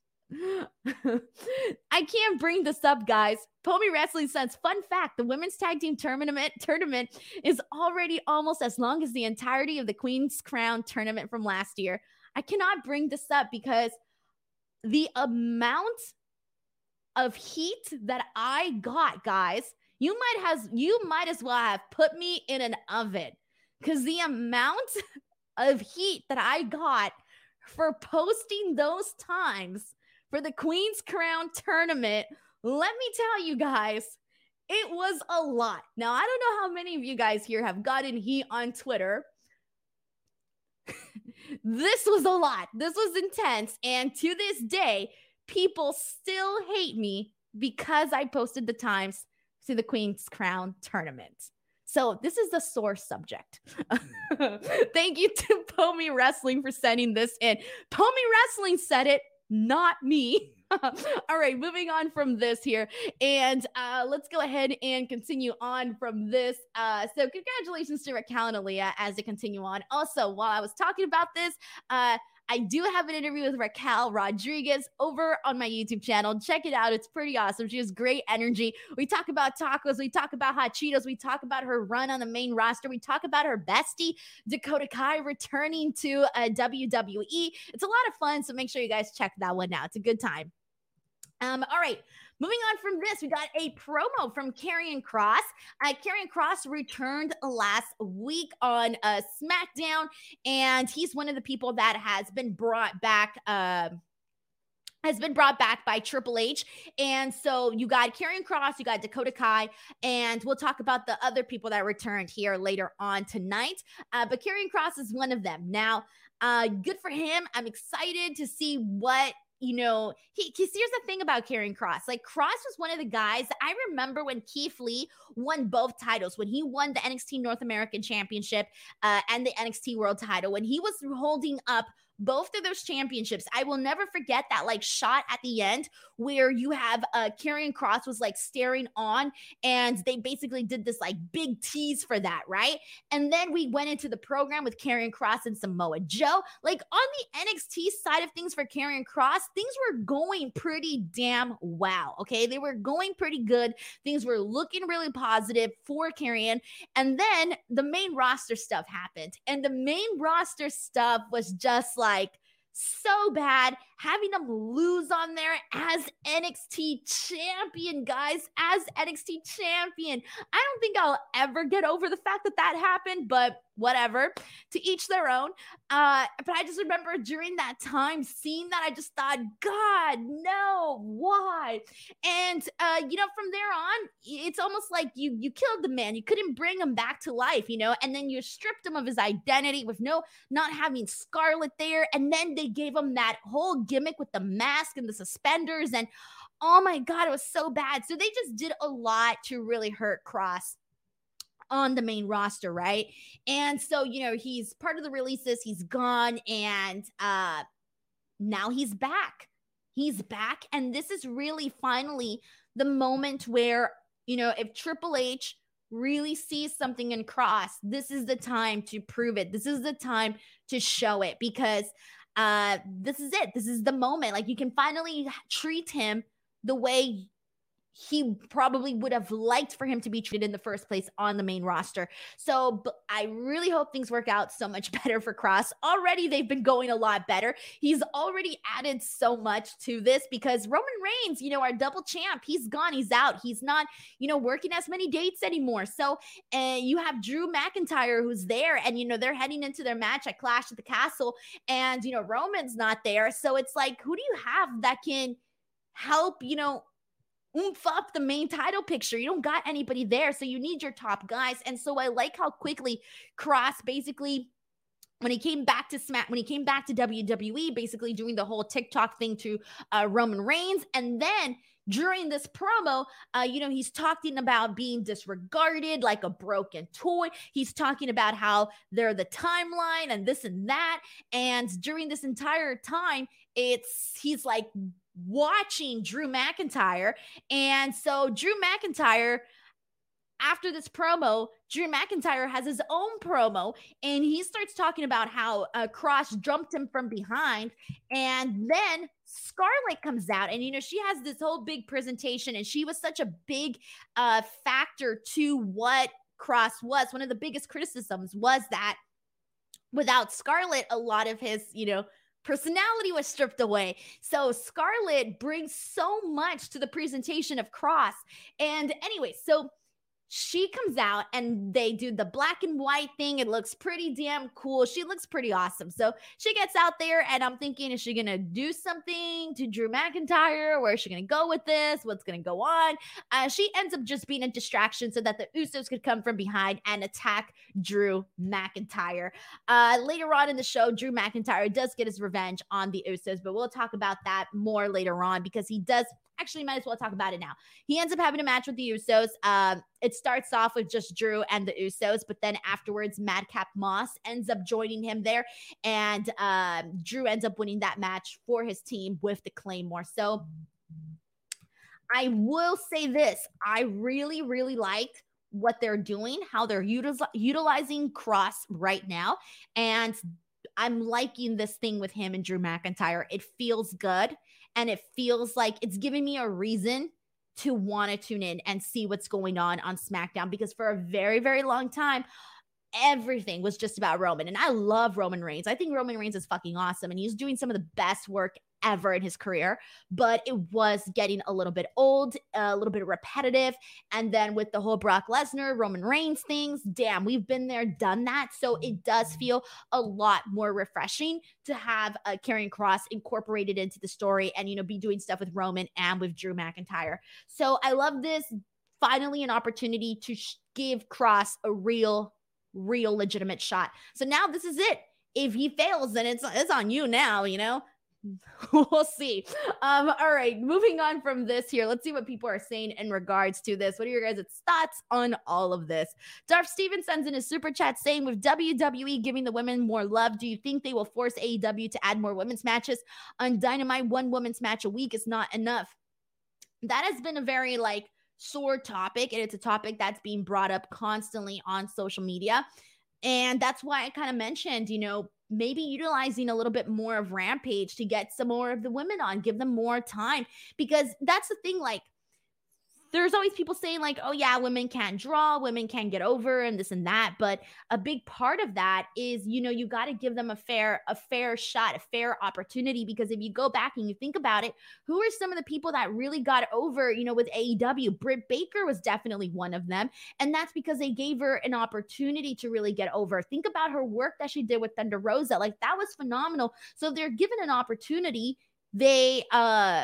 I can't bring this up, guys. Pomi Wrestling says, fun fact, the women's tag team tournament tournament is already almost as long as the entirety of the Queen's Crown tournament from last year. I cannot bring this up because the amount of heat that I got, guys, you might has you might as well have put me in an oven, because the amount of heat that I got for posting those times for the Queen's Crown tournament, let me tell you guys, it was a lot. Now, I don't know how many of you guys here have gotten heat on Twitter. This was a lot. This was intense. And to this day, people still hate me because I posted the times to the Queen's Crown tournament. So this is the sore subject. Thank you to Pomi Wrestling for sending this in. Pomi Wrestling said it, not me. All right, moving on from this here. And uh, let's go ahead and continue on from this. Uh, so congratulations to Raquel and Aaliyah as they continue on. Also, while I was talking about this, uh, I do have an interview with Raquel Rodriguez over on my YouTube channel. Check it out. It's pretty awesome. She has great energy. We talk about tacos. We talk about hot Cheetos. We talk about her run on the main roster. We talk about her bestie, Dakota Kai, returning to uh, W W E. It's a lot of fun, so make sure you guys check that one out. It's a good time. Um, all right. Moving on from this, we got a promo from Karrion Kross. Uh, Karrion Kross returned last week on uh, SmackDown, and he's one of the people that has been brought back. Uh, has been brought back by Triple H. And so you got Karrion Kross, you got Dakota Kai, and we'll talk about the other people that returned here later on tonight. Uh, but Karrion Kross is one of them. Now, uh, good for him. I'm excited to see what You know, he, here's the thing about Karrion Kross. Like, Kross was one of the guys that I remember when Keith Lee won both titles, when he won the N X T North American Championship uh, and the N X T World title, when he was holding up both of those championships. I will never forget that like shot at the end where you have uh Karrion Kross was like staring on, and they basically did this like big tease for that, right? And then we went into the program with Karrion Kross and Samoa Joe. Like on the N X T side of things for Karrion Kross, things were going pretty damn well. Okay, they were going pretty good. Things were looking really positive for Karrion. And then the main roster stuff happened, and the main roster stuff was just like like so bad, having them lose on there as N X T champion, guys, as N X T champion. I don't think I'll ever get over the fact that that happened, but whatever, to each their own. Uh, but I just remember during that time seeing that, I just thought, God, no, why? And, uh, you know, from there on, it's almost like you, you killed the man. You couldn't bring him back to life, you know, and then you stripped him of his identity with no, not having Scarlett there. And then they gave him that whole gimmick with the mask and the suspenders. And oh my God, it was so bad. So they just did a lot to really hurt Kross on the main roster, right? And so, you know, he's part of the releases, he's gone, and uh now he's back. He's back, and this is really finally the moment where, you know, if Triple H really sees something in Kross, this is the time to prove it. This is the time to show it, because uh this is it. This is the moment. Like, you can finally treat him the way he probably would have liked for him to be treated in the first place on the main roster. So but I really hope things work out so much better for Kross. Already they've been going a lot better. He's already added so much to this, because Roman Reigns, you know, our double champ, he's gone, he's out. He's not, you know, working as many dates anymore. So uh, you have Drew McIntyre who's there, and, you know, they're heading into their match at Clash at the Castle, and, you know, Roman's not there. So it's like, who do you have that can help, you know, oomph up the main title picture? You don't got anybody there, so you need your top guys. And so I like how quickly Kross basically, when he came back to Smack, when he came back to W W E, basically doing the whole TikTok thing to uh, Roman Reigns, and then during this promo, uh, you know, he's talking about being disregarded like a broken toy. He's talking about how they're the timeline and this and that. And during this entire time, it's he's like watching Drew McIntyre. And so Drew McIntyre, after this promo, Drew McIntyre has his own promo, and he starts talking about how uh, Kross jumped him from behind. And then Scarlett comes out, and, you know, she has this whole big presentation, and she was such a big uh, factor to what Kross was. One of the biggest criticisms was that without Scarlett, a lot of his, you know, personality was stripped away. So Scarlett brings so much to the presentation of Kross. And anyway, so she comes out and they do the black and white thing. It looks pretty damn cool. She looks pretty awesome. So she gets out there, and I'm thinking, is she going to do something to Drew McIntyre? Where is she going to go with this? What's going to go on? Uh, she ends up just being a distraction so that the Usos could come from behind and attack Drew McIntyre. Uh, later on in the show, Drew McIntyre does get his revenge on the Usos, but we'll talk about that more later on, because he does actually might as well talk about it now. He ends up having a match with the Usos. Um, it starts off with just Drew and the Usos, but then afterwards, Madcap Moss ends up joining him there, and um, Drew ends up winning that match for his team with the Claymore. So I will say this. I really, really like what they're doing, how they're util- utilizing Cross right now, and I'm liking this thing with him and Drew McIntyre. It feels good, and it feels like it's giving me a reason to want to tune in and see what's going on on SmackDown, because for a very, very long time, everything was just about Roman. And I love Roman Reigns. I think Roman Reigns is fucking awesome, and he's doing some of the best work ever in his career, but it was getting a little bit old, a little bit repetitive. And then with the whole Brock Lesnar, Roman Reigns things, damn, we've been there, done that. So it does feel a lot more refreshing to have uh, Karrion Kross incorporated into the story and, you know, be doing stuff with Roman and with Drew McIntyre. So I love this. Finally, an opportunity to sh- give Kross a real, real legitimate shot. So now this is it. If he fails, then it's, it's on you now, you know? We'll see. Um, all right, moving on from this here. Let's see what people are saying in regards to this. What are your guys' thoughts on all of this? Darth Steven sends in a super chat saying, with W W E giving the women more love, do you think they will force A E W to add more women's matches? On Dynamite, one women's match a week is not enough. That has been a very, like, sore topic, and it's a topic that's being brought up constantly on social media. And that's why I kind of mentioned, you know, maybe utilizing a little bit more of Rampage to get some more of the women on, give them more time, because that's the thing. Like, there's always people saying like, oh yeah, women can't draw, women can't get over and this and that. But a big part of that is, you know, you got to give them a fair, a fair shot, a fair opportunity. Because if you go back and you think about it, who are some of the people that really got over, you know, with A E W? Britt Baker was definitely one of them. And that's because they gave her an opportunity to really get over. Think about her work that she did with Thunder Rosa. Like, that was phenomenal. So if they're given an opportunity, they, uh,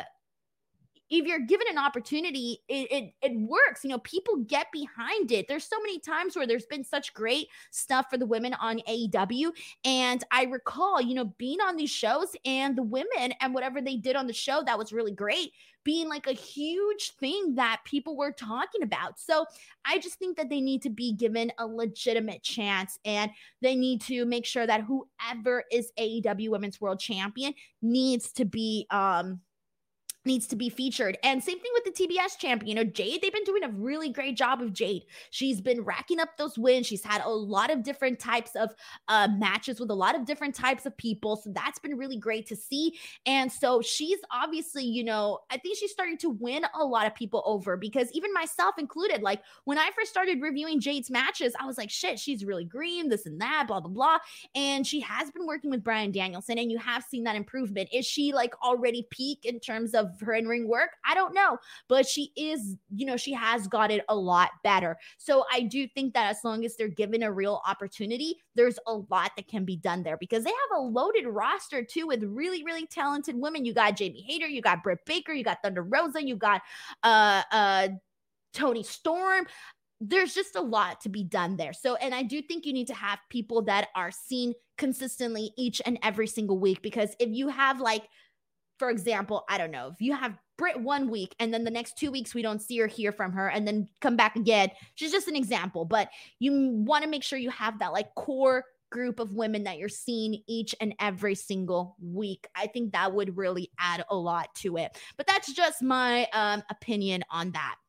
if you're given an opportunity, it, it it works. You know, people get behind it. There's so many times where there's been such great stuff for the women on A E W. And I recall, you know, being on these shows and the women and whatever they did on the show that was really great being like a huge thing that people were talking about. So I just think that they need to be given a legitimate chance, and they need to make sure that whoever is A E W Women's World Champion needs to be, um, needs to be featured. And same thing with the T B S champion, you know, Jade. They've been doing a really great job of Jade. She's been racking up those wins. She's had a lot of different types of uh, matches with a lot of different types of people. So that's been really great to see. And so she's obviously, you know, I think she's starting to win a lot of people over, because even myself included, like when I first started reviewing Jade's matches, I was like, shit, she's really green, this and that, blah, blah, blah. And she has been working with Bryan Danielson, and you have seen that improvement. Is she like already peak in terms of her in-ring work? I don't know, but she is, you know, she has got it a lot better. So I do think that as long as they're given a real opportunity, there's a lot that can be done there, because they have a loaded roster too with really, really talented women. You got Jamie Hayter, you got Britt Baker, you got Thunder Rosa, you got uh uh Toni Storm. There's just a lot to be done there. So, and I do think you need to have people that are seen consistently each and every single week, because if you have, like, for example, I don't know, if you have Britt one week and then the next two weeks we don't see or hear from her and then come back again, she's just an example. But you want to make sure you have that like core group of women that you're seeing each and every single week. I think that would really add a lot to it. But that's just my um, opinion on that.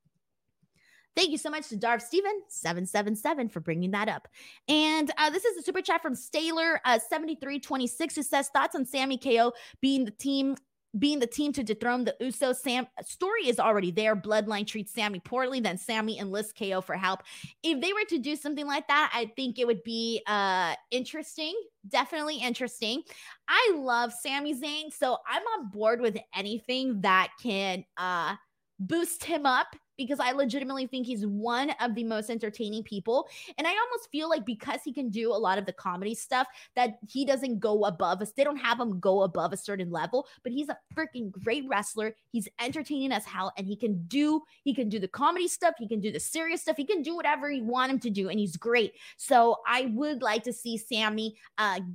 Thank you so much to Darth Steven seven seven seven for bringing that up. And uh, this is a super chat from Staler uh, seventy-three twenty-six, who says, thoughts on Sami K O being the team being the team to dethrone the Usos. Sam story is already there. Bloodline treats Sami poorly, then Sami enlists K O for help. If they were to do something like that, I think it would be uh, interesting. Definitely interesting. I love Sami Zayn, so I'm on board with anything that can uh, boost him up, because I legitimately think he's one of the most entertaining people. And I almost feel like because he can do a lot of the comedy stuff, that he doesn't go above us. They don't have him go above a certain level, but he's a freaking great wrestler. He's entertaining as hell, and he can do, he can do the comedy stuff. He can do the serious stuff. He can do whatever you want him to do, and he's great. So I would like to see Sami uh,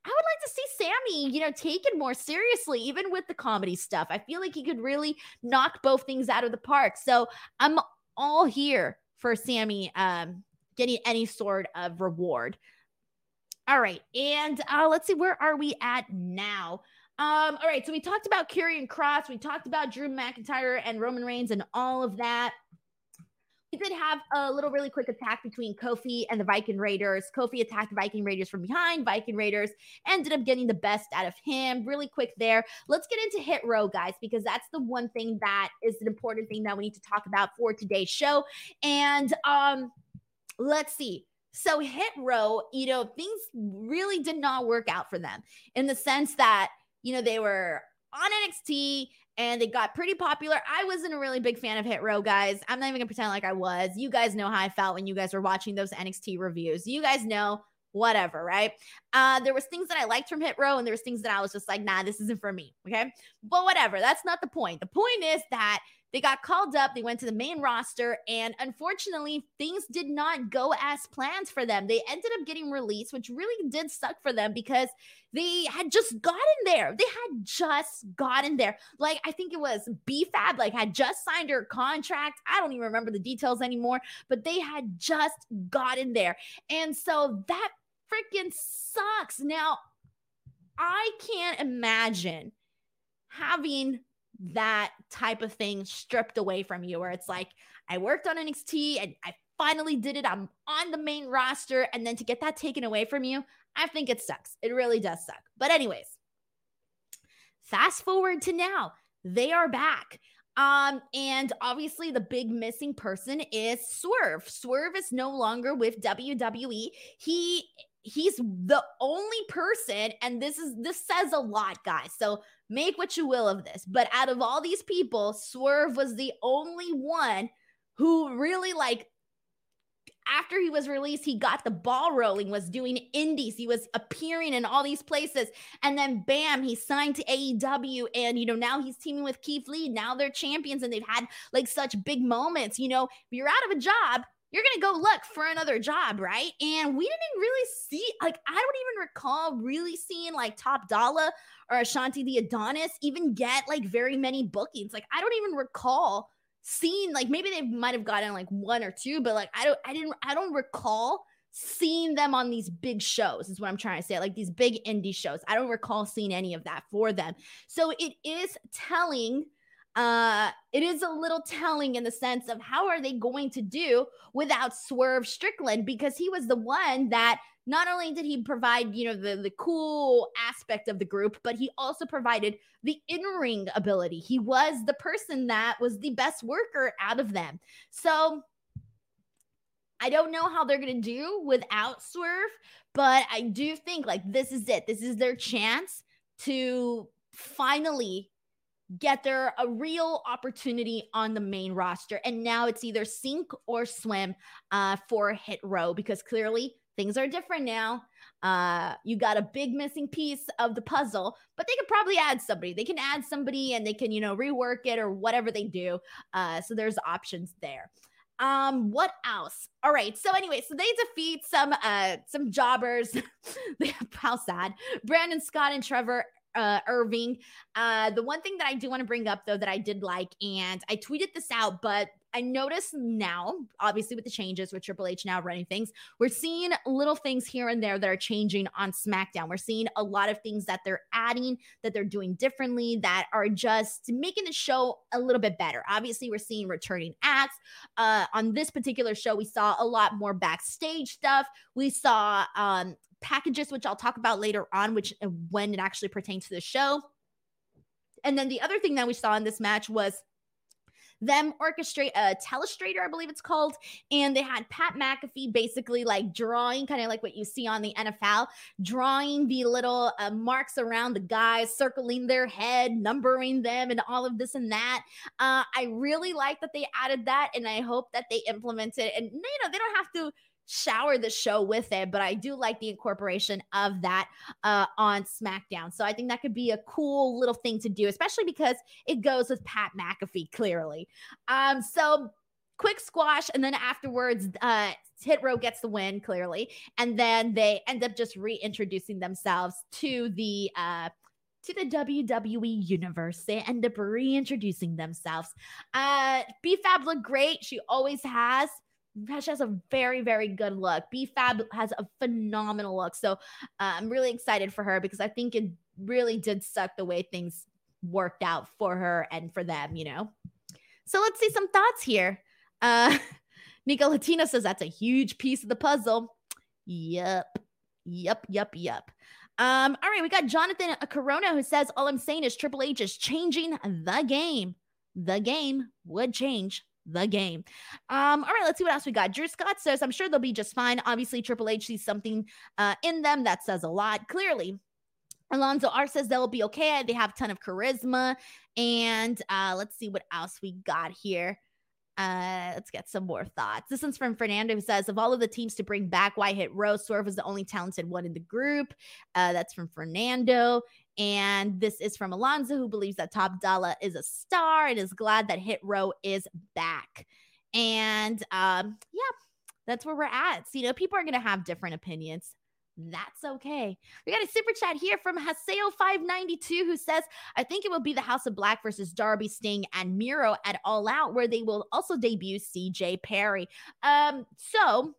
I would like to see Sammy, you know, taken more seriously, even with the comedy stuff. I feel like he could really knock both things out of the park. So I'm all here for Sammy um, getting any sort of reward. All right. And uh, let's see, where are we at now? Um, all right. So we talked about Karrion Kross. We talked about Drew McIntyre and Roman Reigns and all of that. We did have a little really quick attack between Kofi and the Viking Raiders. Kofi attacked the Viking Raiders from behind. Viking Raiders ended up getting the best out of him. Really quick there. Let's get into Hit Row, guys, because that's the one thing that is an important thing that we need to talk about for today's show. And um, let's see. So Hit Row, you know, things really did not work out for them in the sense that, you know, they were on N X T and they got pretty popular. I wasn't a really big fan of Hit Row, guys. I'm not even gonna pretend like I was. You guys know how I felt when you guys were watching those N X T reviews. You guys know, whatever, right? Uh, there was things that I liked from Hit Row, and there was things that I was just like, nah, this isn't for me, okay? But whatever, that's not the point. The point is that they got called up, they went to the main roster, and unfortunately, things did not go as planned for them. They ended up getting released, which really did suck for them because they had just gotten there. They had just gotten there. Like, I think it was B Fab, like, had just signed her contract. I don't even remember the details anymore, but they had just gotten there. And so that freaking sucks. Now, I can't imagine having that type of thing stripped away from you, where it's like, I worked on N X T and I finally did it. I'm on the main roster. And then to get that taken away from you, I think it sucks. It really does suck. But anyways, fast forward to now, they are back. Um, and obviously the big missing person is Swerve. Swerve is no longer with W W E. He He's the only person, and this is this says a lot, guys. So make what you will of this. But out of all these people, Swerve was the only one who really, like, after he was released, he got the ball rolling, was doing indies. He was appearing in all these places. And then bam, he signed to A E W. And, you know, now he's teaming with Keith Lee. Now they're champions and they've had like such big moments. You know, if you're out of a job, you're going to go look for another job, right? And we didn't really see, like, I don't even recall really seeing like Top Dollar or Ashanti the Adonis even get like very many bookings. Like, I don't even recall seeing, like, maybe they might have gotten like one or two, but like, I don't, I didn't, I don't recall seeing them on these big shows is what I'm trying to say. Like these big indie shows. I don't recall seeing any of that for them. So it is telling Uh, it is a little telling in the sense of how are they going to do without Swerve Strickland, because he was the one that not only did he provide, you know, the, the cool aspect of the group, but he also provided the in-ring ability. He was the person that was the best worker out of them. So I don't know how they're going to do without Swerve, but I do think like this is it. This is their chance to finally get there a real opportunity on the main roster. And now it's either sink or swim uh, for Hit Row, because clearly things are different now. Uh, you got a big missing piece of the puzzle, but they could probably add somebody. They can add somebody and they can, you know, rework it or whatever they do. Uh, so there's options there. Um, what else? All right. So anyway, so they defeat some, uh, some jobbers. How sad. Brandon Scott and Trevor Uh, Irving. Uh, the one thing that I do want to bring up, though, that I did like, and I tweeted this out, but I noticed now, obviously with the changes with Triple H now running things, we're seeing little things here and there that are changing on SmackDown. We're seeing a lot of things that they're adding, that they're doing differently, that are just making the show a little bit better. Obviously, we're seeing returning acts. Uh, on this particular show, we saw a lot more backstage stuff. We saw um, packages, which I'll talk about later on, which uh, when it actually pertains to the show. And then the other thing that we saw in this match was them orchestrate a telestrator, I believe it's called, and they had Pat McAfee basically like drawing, kind of like what you see on the N F L, drawing the little uh, marks around the guys, circling their head, numbering them, and all of this and that. Uh, I really like that they added that, and I hope that they implement it. And you know, they don't have to shower the show with it, but I do like the incorporation of that uh, on SmackDown. So I think that could be a cool little thing to do, especially because it goes with Pat McAfee, clearly. Um, so quick squash, and then afterwards, uh, Hit Row gets the win, clearly. And then they end up just reintroducing themselves to the uh to the W W E universe. They end up reintroducing themselves. Uh B-Fab looked great. She always has. She has a very, very good look. B-Fab has a phenomenal look. So uh, I'm really excited for her because I think it really did suck the way things worked out for her and for them, you know? So let's see some thoughts here. Uh, Nico Latino says that's a huge piece of the puzzle. Yep. Yep, yep, yep. Um, all right, we got Jonathan Corona who says, all I'm saying is Triple H is changing the game. The game would change the game. Um, all right, let's see what else we got. Drew Scott says, I'm sure they'll be just fine. Obviously, Triple H sees something uh, in them that says a lot. Clearly, Alonzo R says they'll be okay. They have a ton of charisma. And uh, let's see what else we got here. Uh, let's get some more thoughts. This one's from Fernando who says, of all of the teams to bring back, why Hit Row? Swerve was the only talented one in the group. Uh, that's from Fernando. And this is from Alonzo, who believes that Top Dollar is a star and is glad that Hit Row is back. And um, yeah, that's where we're at. So, you know, people are going to have different opinions. That's okay. We got a super chat here from Haseo five ninety-two who says, I think it will be the House of Black versus Darby, Sting, and Miro at All Out, where they will also debut C J Perry. Um, so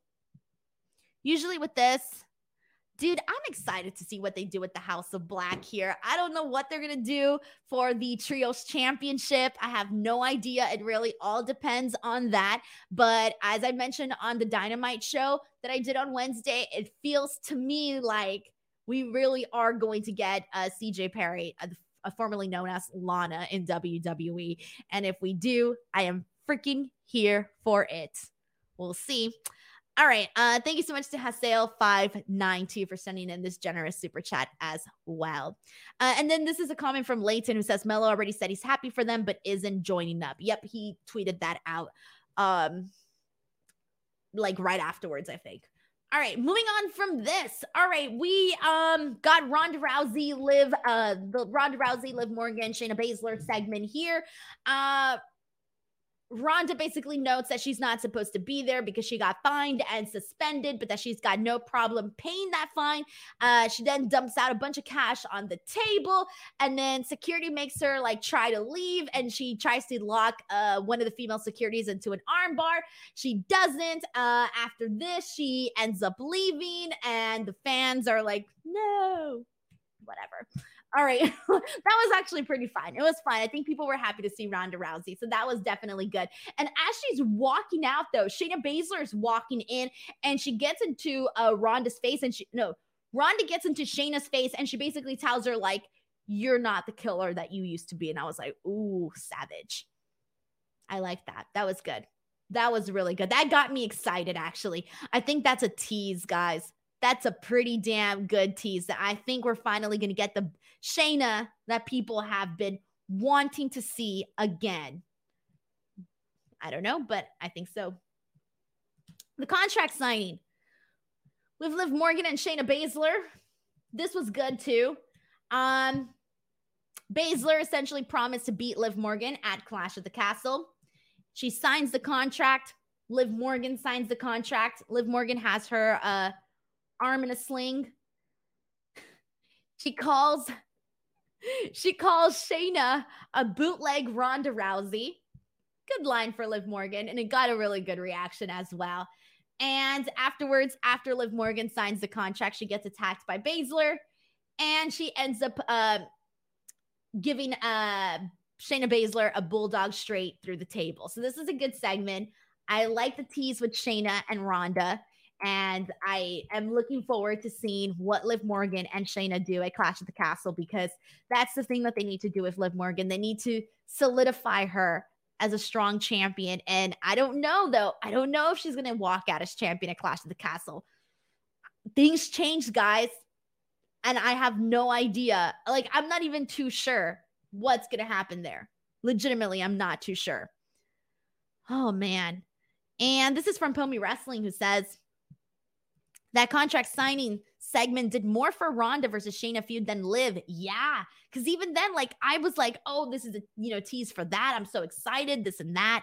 usually with this, dude, I'm excited to see what they do with the House of Black here. I don't know what they're going to do for the Trios Championship. I have no idea. It really all depends on that. But as I mentioned on the Dynamite show that I did on Wednesday, it feels to me like we really are going to get uh, C J Perry, uh, uh, formerly known as Lana, in W W E. And if we do, I am freaking here for it. We'll see. All right. Uh, thank you so much to Haseo five ninety-two for sending in this generous super chat as well. Uh, and then this is a comment from Layton who says, Mello already said he's happy for them, but isn't joining up. Yep, he tweeted that out um, like right afterwards, I think. All right, moving on from this. All right, we um got Ronda Rousey, Liv, uh, the Ronda Rousey, Liv Morgan, Shayna Baszler segment here. Uh, Ronda basically notes that she's not supposed to be there because she got fined and suspended, but that she's got no problem paying that fine. Uh, she then dumps out a bunch of cash on the table, and then security makes her like try to leave, and she tries to lock uh, one of the female securities into an armbar. She doesn't. Uh, after this, she ends up leaving, and the fans are like, no, whatever. All right. That was actually pretty fun. It was fun. I think people were happy to see Ronda Rousey. So that was definitely good. And as she's walking out, though, Shayna Baszler is walking in and she gets into uh, Ronda's face. And she, no, Ronda gets into Shayna's face and she basically tells her, like, you're not the killer that you used to be. And I was like, ooh, savage. I like that. That was good. That was really good. That got me excited, actually. I think that's a tease, guys. That's a pretty damn good tease. That I think we're finally going to get the Shayna that people have been wanting to see again. I don't know, but I think so. The contract signing with Liv Morgan and Shayna Baszler. This was good too. Um, Baszler essentially promised to beat Liv Morgan at Clash of the Castle. She signs the contract. Liv Morgan signs the contract. Liv Morgan has her uh, arm in a sling. She calls, she calls Shayna a bootleg Ronda Rousey. Good line for Liv Morgan, and it got a really good reaction as well. And afterwards, after Liv Morgan signs the contract, she gets attacked by Baszler, and she ends up uh, giving uh, Shayna Baszler a bulldog straight through the table. So this is a good segment. I like the tease with Shayna and Ronda, and I am looking forward to seeing what Liv Morgan and Shayna do at Clash of the Castle, because that's the thing that they need to do with Liv Morgan. They need to solidify her as a strong champion. And I don't know, though. I don't know if she's going to walk out as champion at Clash of the Castle. Things changed, guys. And I have no idea. Like, I'm not even too sure what's going to happen there. Legitimately, I'm not too sure. Oh, man. And this is from Pomi Wrestling, who says, that contract signing segment did more for Ronda versus Shayna feud than Liv. Yeah. Because even then, like, I was like, oh, this is a, you know, tease for that. I'm so excited, this and that.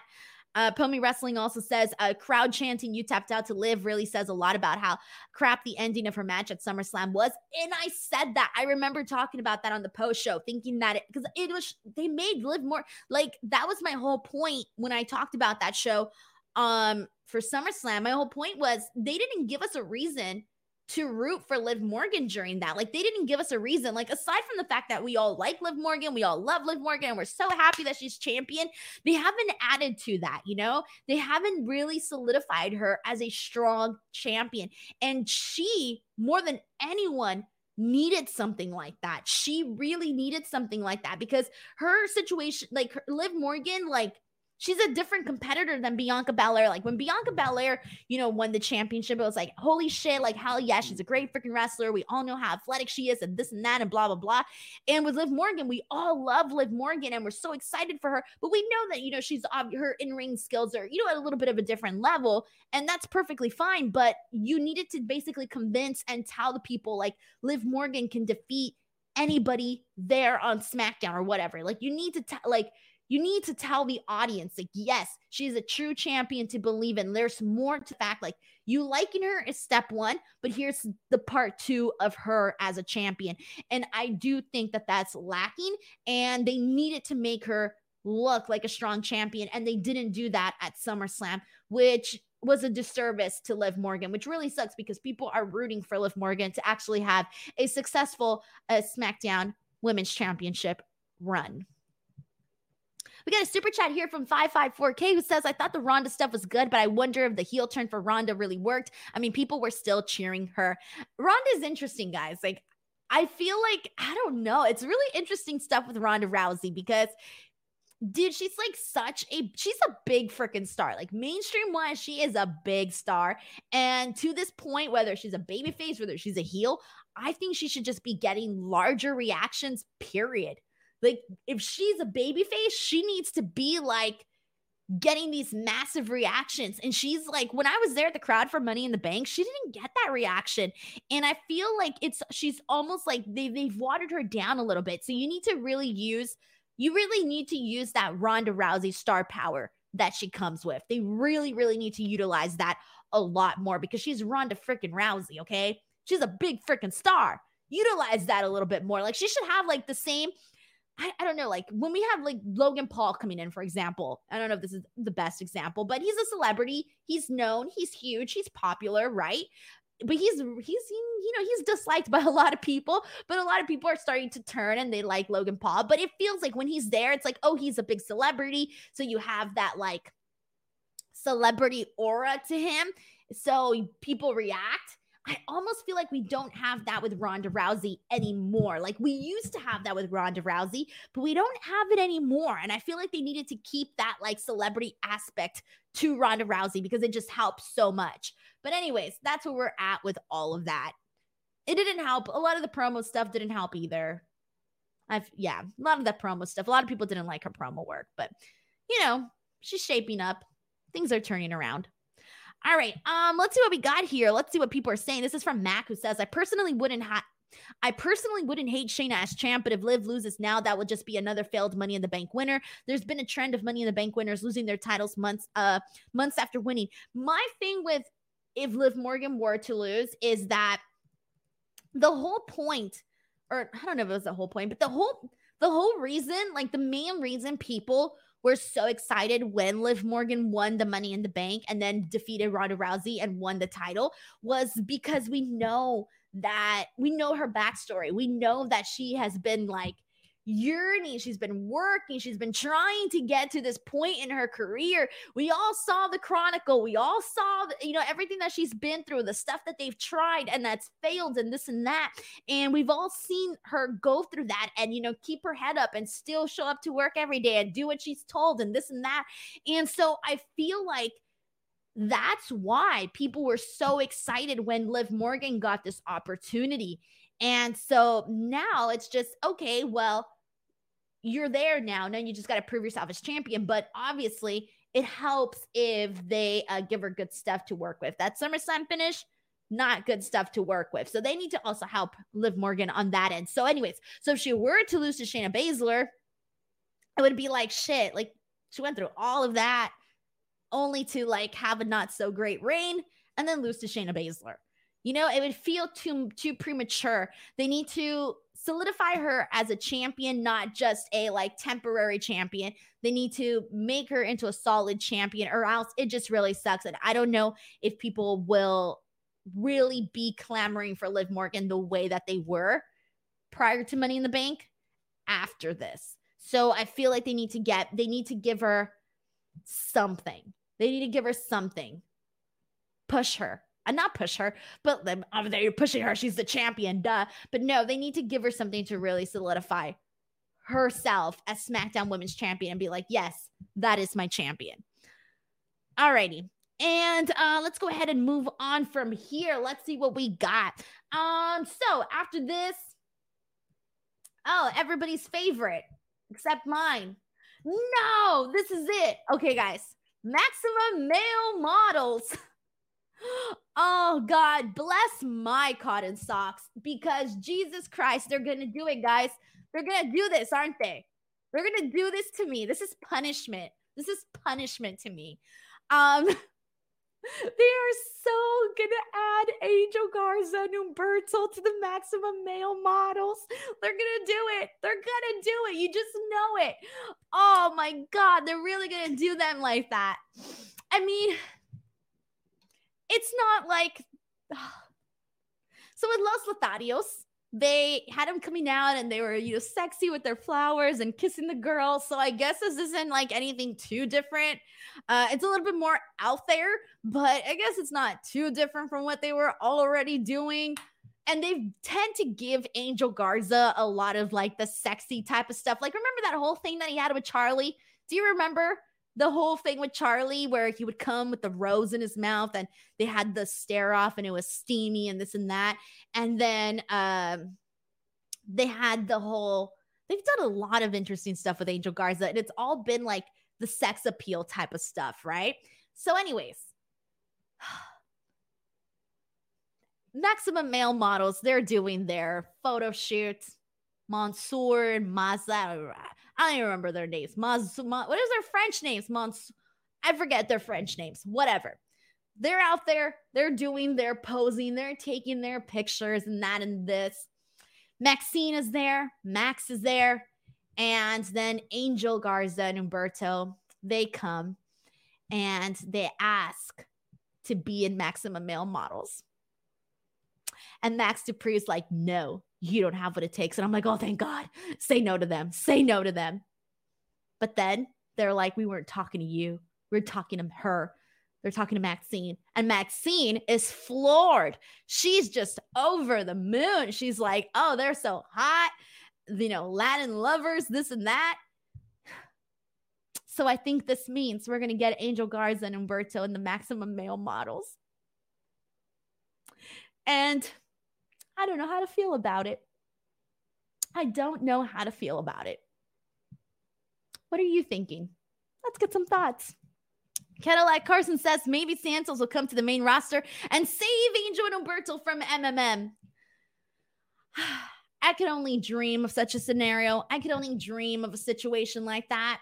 Uh, Pomi Wrestling also says, uh, crowd chanting "You tapped out to live" really says a lot about how crap the ending of her match at SummerSlam was. And I said that. I remember talking about that on the post show, thinking that it, because it was, they made Liv more, like, that was my whole point when I talked about that show um, for SummerSlam. My whole point was they didn't give us a reason to root for Liv Morgan during that. Like, they didn't give us a reason. Like, aside from the fact that we all like Liv Morgan, we all love Liv Morgan, and we're so happy that she's champion, they haven't added to that, you know? They haven't really solidified her as a strong champion. And she, more than anyone, needed something like that. She really needed something like that because her situation, like her, Liv Morgan, like, she's a different competitor than Bianca Belair. Like when Bianca Belair, you know, won the championship, it was like, holy shit, like hell yeah, she's a great freaking wrestler. We all know how athletic she is and this and that and blah, blah, blah. And with Liv Morgan, we all love Liv Morgan and we're so excited for her. But we know that, you know, she's uh, her in-ring skills are, you know, at a little bit of a different level. And that's perfectly fine. But you needed to basically convince and tell the people like Liv Morgan can defeat anybody there on SmackDown or whatever. Like you need to tell, like, you need to tell the audience, like, yes, she's a true champion to believe in. There's more to fact. Like, you liking her is step one, but here's the part two of her as a champion. And I do think that that's lacking, and they needed to make her look like a strong champion, and they didn't do that at SummerSlam, which was a disservice to Liv Morgan, which really sucks because people are rooting for Liv Morgan to actually have a successful uh, SmackDown Women's Championship run. We got a super chat here from five five four K who says, I thought the Ronda stuff was good, but I wonder if the heel turn for Ronda really worked. I mean, people were still cheering her. Ronda's interesting, guys. Like, I feel like, I don't know. It's really interesting stuff with Ronda Rousey because, dude, she's like such a, she's a big freaking star. Like mainstream wise, she is a big star. And to this point, whether she's a babyface, whether she's a heel, I think she should just be getting larger reactions, period. Like, if she's a babyface, she needs to be, like, getting these massive reactions. And she's, like, when I was there at the crowd for Money in the Bank, she didn't get that reaction. And I feel like it's, she's almost like they, they've watered her down a little bit. So you need to really use, you really need to use that Ronda Rousey star power that she comes with. They really, really need to utilize that a lot more because she's Ronda freaking Rousey, okay? She's a big freaking star. Utilize that a little bit more. Like, she should have, like, the same... I, I don't know, like when we have like Logan Paul coming in, for example, I don't know if this is the best example, but he's a celebrity. He's known, he's huge, he's popular, right? But he's, he's, you know, he's disliked by a lot of people, but a lot of people are starting to turn and they like Logan Paul. But it feels like when he's there, it's like, oh, he's a big celebrity. So you have that like celebrity aura to him. So people react. I almost feel like we don't have that with Ronda Rousey anymore. Like we used to have that with Ronda Rousey, but we don't have it anymore. And I feel like they needed to keep that like celebrity aspect to Ronda Rousey because it just helps so much. But anyways, that's where we're at with all of that. It didn't help. A lot of the promo stuff didn't help either. I've, yeah, a lot of that promo stuff. A lot of people didn't like her promo work, but you know, she's shaping up. Things are turning around. All right, um, let's see what we got here. Let's see what people are saying. This is from Mac, who says, I personally wouldn't ha- I personally wouldn't hate Shayna as champ, but if Liv loses now, that would just be another failed Money in the Bank winner. There's been a trend of Money in the Bank winners losing their titles months uh months after winning. My thing with if Liv Morgan were to lose is that the whole point, or I don't know if it was the whole point, but the whole the whole reason, like the main reason people were so excited when Liv Morgan won the Money in the Bank and then defeated Ronda Rousey and won the title was because we know that we know her backstory. We know that she has been like yearning. She's been working. She's been trying to get to this point in her career. We all saw the Chronicle. We all saw, the, you know, everything that she's been through, the stuff that they've tried and that's failed and this and that. And we've all seen her go through that and, you know, keep her head up and still show up to work every day and do what she's told and this and that. And so I feel like that's why people were so excited when Liv Morgan got this opportunity. And so now it's just, okay, well, you're there now. Now you just got to prove yourself as champion. But obviously, it helps if they uh, give her good stuff to work with. That SummerSlam finish, not good stuff to work with. So they need to also help Liv Morgan on that end. So anyways, so if she were to lose to Shayna Baszler, it would be like, shit, like she went through all of that. only to like have a not so great reign and then lose to Shayna Baszler. You know, it would feel too too premature. They need to solidify her as a champion, not just a like temporary champion. They need to make her into a solid champion, or else it just really sucks. And I don't know if people will really be clamoring for Liv Morgan the way that they were prior to Money in the Bank after this. So I feel like they need to get, they need to give her something. They need to give her something. Push her. And not push her, but oh, they're pushing her. She's the champion, duh. But no, they need to give her something to really solidify herself as SmackDown Women's Champion and be like, yes, that is my champion. Alrighty. And uh, let's go ahead and move on from here. Let's see what we got. Um, so after this, oh, everybody's favorite, except mine. No, this is it. Okay, guys. Maximum Male Models. Oh, God, bless my cotton socks, because Jesus Christ, they're going to do it, guys. They're going to do this, aren't they? They're going to do this to me. This is punishment. This is punishment to me. Um, they are so going to add Angel Garza and Humberto to the Maximum Male Models. They're going to do it. They're going to do it. You just know it. Oh, my God. They're really going to do them like that. I mean... It's not like, so with Los Lotharios, they had them coming out and they were, you know, sexy with their flowers and kissing the girls. So I guess this isn't like anything too different. Uh, it's a little bit more out there, but I guess it's not too different from what they were already doing. And they tend to give Angel Garza a lot of like the sexy type of stuff. Like, remember that whole thing that he had with Charlie? Do you remember? The whole thing with Charlie where he would come with the rose in his mouth and they had the stare off and it was steamy and this and that. And then um, they had the whole, they've done a lot of interesting stuff with Angel Garza. And it's all been like the sex appeal type of stuff, right? So anyways, Maximum Male Models, they're doing their photo shoots. Mansoor and Mazza. I don't even remember their names. Maz, Ma, what is their French names? Mons, I forget their French names. Whatever. They're out there. They're doing their posing. They're taking their pictures and that and this. Maxine is there. Max is there. And then Angel Garza and Humberto, they come and they ask to be in Maximum Male Models. And Max Dupree is like, no, you don't have what it takes. And I'm like, oh, thank God. Say no to them. Say no to them. But then they're like, we weren't talking to you. We're talking to her. They're talking to Maxine. And Maxine is floored. She's just over the moon. She's like, oh, they're so hot. You know, Latin lovers, this and that. So I think this means we're going to get Angel Garza and Humberto in the Maximum Male Models. And I don't know how to feel about it. I don't know how to feel about it. What are you thinking? Let's get some thoughts. Cadillac Carson says maybe Santos will come to the main roster and save Angel and Humberto from M M M. I could only dream of such a scenario. I could only dream of a situation like that.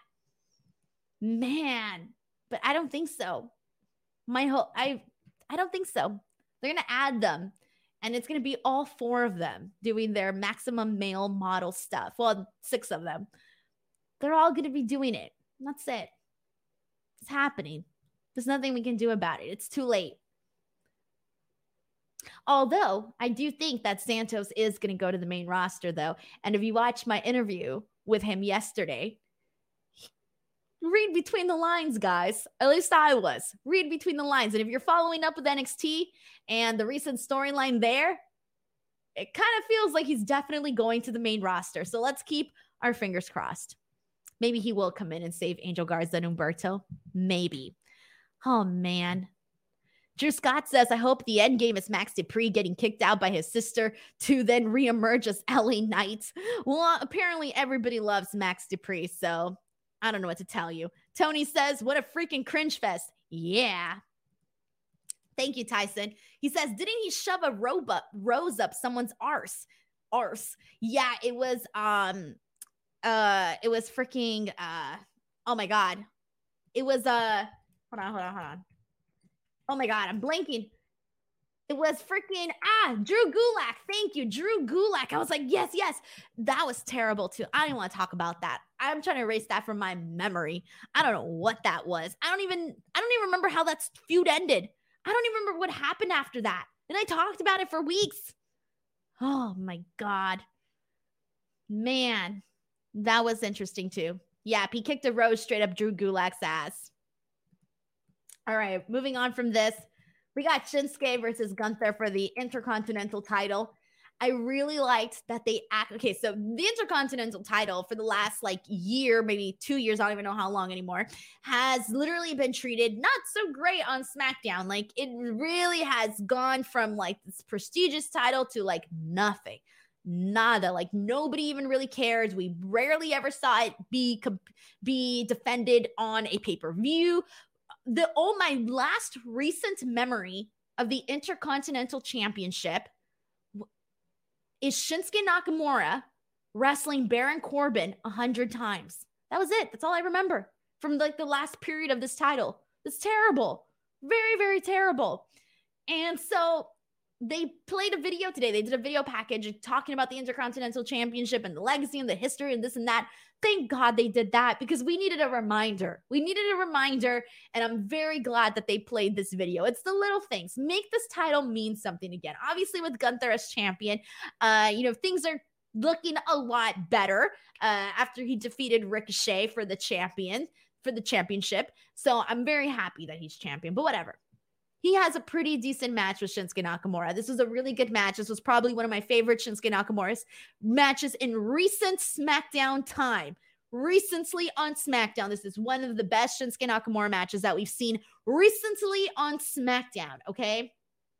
Man, but I don't think so. My whole, I, I don't think so. They're going to add them. And it's going to be all four of them doing their Maximum Male Model stuff. Well, six of them. They're all going to be doing it. And that's it. It's happening. There's nothing we can do about it. It's too late. Although, I do think that Santos is going to go to the main roster, though. And if you watch my interview with him yesterday, read between the lines, guys. At least I was. Read between the lines. And if you're following up with N X T and the recent storyline there, it kind of feels like he's definitely going to the main roster. So let's keep our fingers crossed. Maybe he will come in and save Angel Garza and Humberto. Maybe. Oh, man. Drew Scott says, I hope the end game is Max Dupree getting kicked out by his sister to then reemerge as L A Knight. Well, apparently everybody loves Max Dupree, so I don't know what to tell you. Tony says, what a freaking cringe fest. Yeah. Thank you, Tyson. He says, didn't he shove a robe up, rose up someone's arse? Arse. Yeah, it was, um, uh, it was freaking, uh, oh my God. It was, uh, Hold on, hold on, hold on. Oh my God, I'm blanking. It was freaking, ah, Drew Gulak. Thank you, Drew Gulak. I was like, yes, yes. That was terrible too. I don't want to talk about that. I'm trying to erase that from my memory. I don't know what that was. I don't even, I don't even remember how that feud ended. I don't even remember what happened after that. And I talked about it for weeks. Oh my God. Man, that was interesting too. Yep, he kicked a rose straight up Drew Gulak's ass. All right, moving on from this. We got Shinsuke versus Gunther for the Intercontinental title. I really liked that they act. Okay, so the Intercontinental title for the last like year, maybe two years, I don't even know how long anymore, has literally been treated not so great on SmackDown. Like it really has gone from like this prestigious title to like nothing. Nada. Like nobody even really cares. We rarely ever saw it be be defended on a pay-per-view. The oh my last recent memory of the Intercontinental Championship is Shinsuke Nakamura wrestling Baron Corbin a hundred times. That was it. That's all I remember from like the last period of this title. It's terrible. Very, very terrible. And so they played a video today. They did a video package talking about the Intercontinental Championship and the legacy and the history and this and that. Thank God they did that because we needed a reminder. We needed a reminder, and I'm very glad that they played this video. It's the little things. Make this title mean something again. Obviously, with Gunther as champion, uh, you know, things are looking a lot better uh, after he defeated Ricochet for the champion, for the championship. So I'm very happy that he's champion, but whatever. He has a pretty decent match with Shinsuke Nakamura. This was a really good match. This was probably one of my favorite Shinsuke Nakamura's matches in recent SmackDown time. Recently on SmackDown. This is one of the best Shinsuke Nakamura matches that we've seen recently on SmackDown, okay?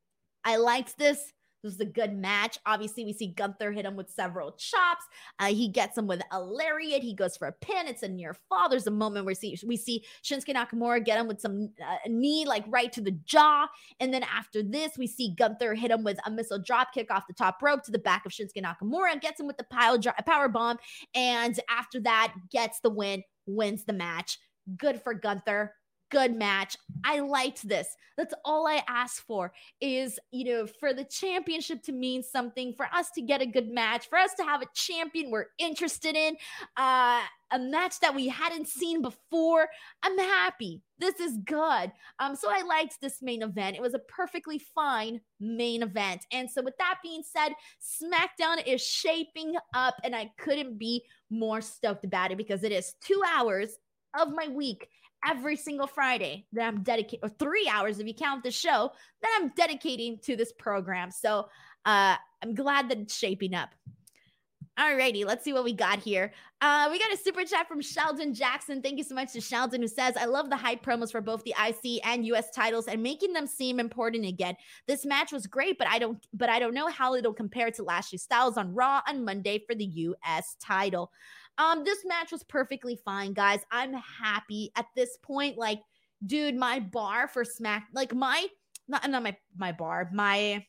I liked this. This was a good match. Obviously, we see Gunther hit him with several chops. Uh, he gets him with a lariat. He goes for a pin. It's a near fall. There's a moment where see, we see Shinsuke Nakamura get him with some uh, knee, like right to the jaw. And then after this, we see Gunther hit him with a missile drop kick off the top rope to the back of Shinsuke Nakamura, gets him with the pile dro- power bomb. And after that, gets the win, wins the match. Good for Gunther. Good match. I liked this. That's all I asked for is, you know, for the championship to mean something, for us to get a good match, for us to have a champion we're interested in, uh, a match that we hadn't seen before. I'm happy. This is good. Um, so I liked this main event. It was a perfectly fine main event. And so with that being said, SmackDown is shaping up and I couldn't be more stoked about it because it is two hours of my week every single Friday that I'm dedicating, or three hours if you count the show, that I'm dedicating to this program. So uh, I'm glad that it's shaping up. Alrighty, let's see what we got here. Uh, we got a super chat from Sheldon Jackson. Thank you so much to Sheldon, who says, I love the hype promos for both the I C and U S titles and making them seem important again. This match was great, but I don't but I don't know how it'll compare to Lashley Styles on Raw on Monday for the U S title. Um, this match was perfectly fine, guys. I'm happy at this point. Like, dude, my bar for Smack, like my, not, not my, my bar, my,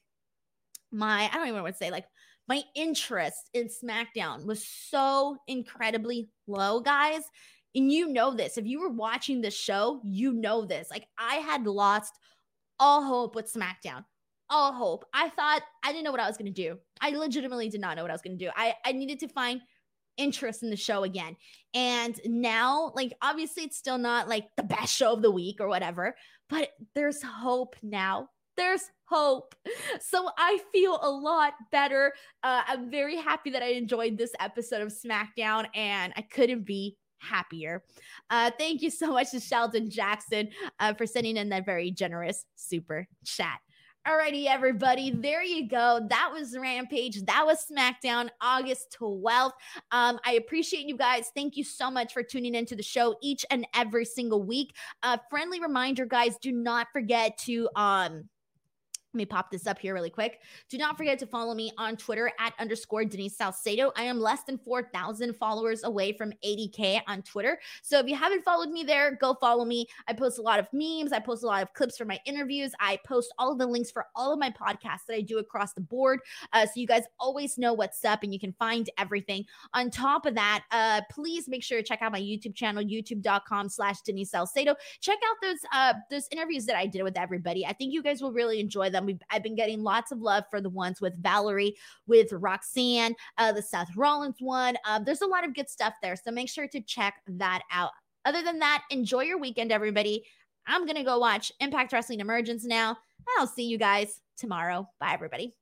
my, I don't even know what to say, like, my interest in SmackDown was so incredibly low, guys. And you know this. If you were watching this show, you know this. Like, I had lost all hope with SmackDown. All hope. I thought, I didn't know what I was going to do. I legitimately did not know what I was going to do. I, I needed to find interest in the show again. And now, like, obviously it's still not like the best show of the week or whatever, but there's hope now. There's hope. So I feel a lot better. Uh, I'm very happy that I enjoyed this episode of SmackDown, and I couldn't be happier. Uh, thank you so much to Sheldon Jackson uh, for sending in that very generous super chat. Alrighty, everybody, there you go. That was Rampage. That was SmackDown, August twelfth. Um, I appreciate you guys. Thank you so much for tuning into the show each and every single week. Uh, friendly reminder, guys, do not forget to um Let me pop this up here really quick. Do not forget to follow me on Twitter at underscore Denise Salcedo. I am less than four thousand followers away from eighty K on Twitter. So if you haven't followed me there, go follow me. I post a lot of memes. I post a lot of clips from my interviews. I post all of the links for all of my podcasts that I do across the board. Uh, so you guys always know what's up and you can find everything. On top of that, uh, please make sure to check out my YouTube channel, youtube.com slash Denise Salcedo. Check out those, uh, those interviews that I did with everybody. I think you guys will really enjoy them. We've, I've been getting lots of love for the ones with Valerie, with Roxanne, uh, the Seth Rollins one. Uh, there's a lot of good stuff there, so make sure to check that out. Other than that, enjoy your weekend, everybody. I'm going to go watch Impact Wrestling Emergence now, and I'll see you guys tomorrow. Bye, everybody.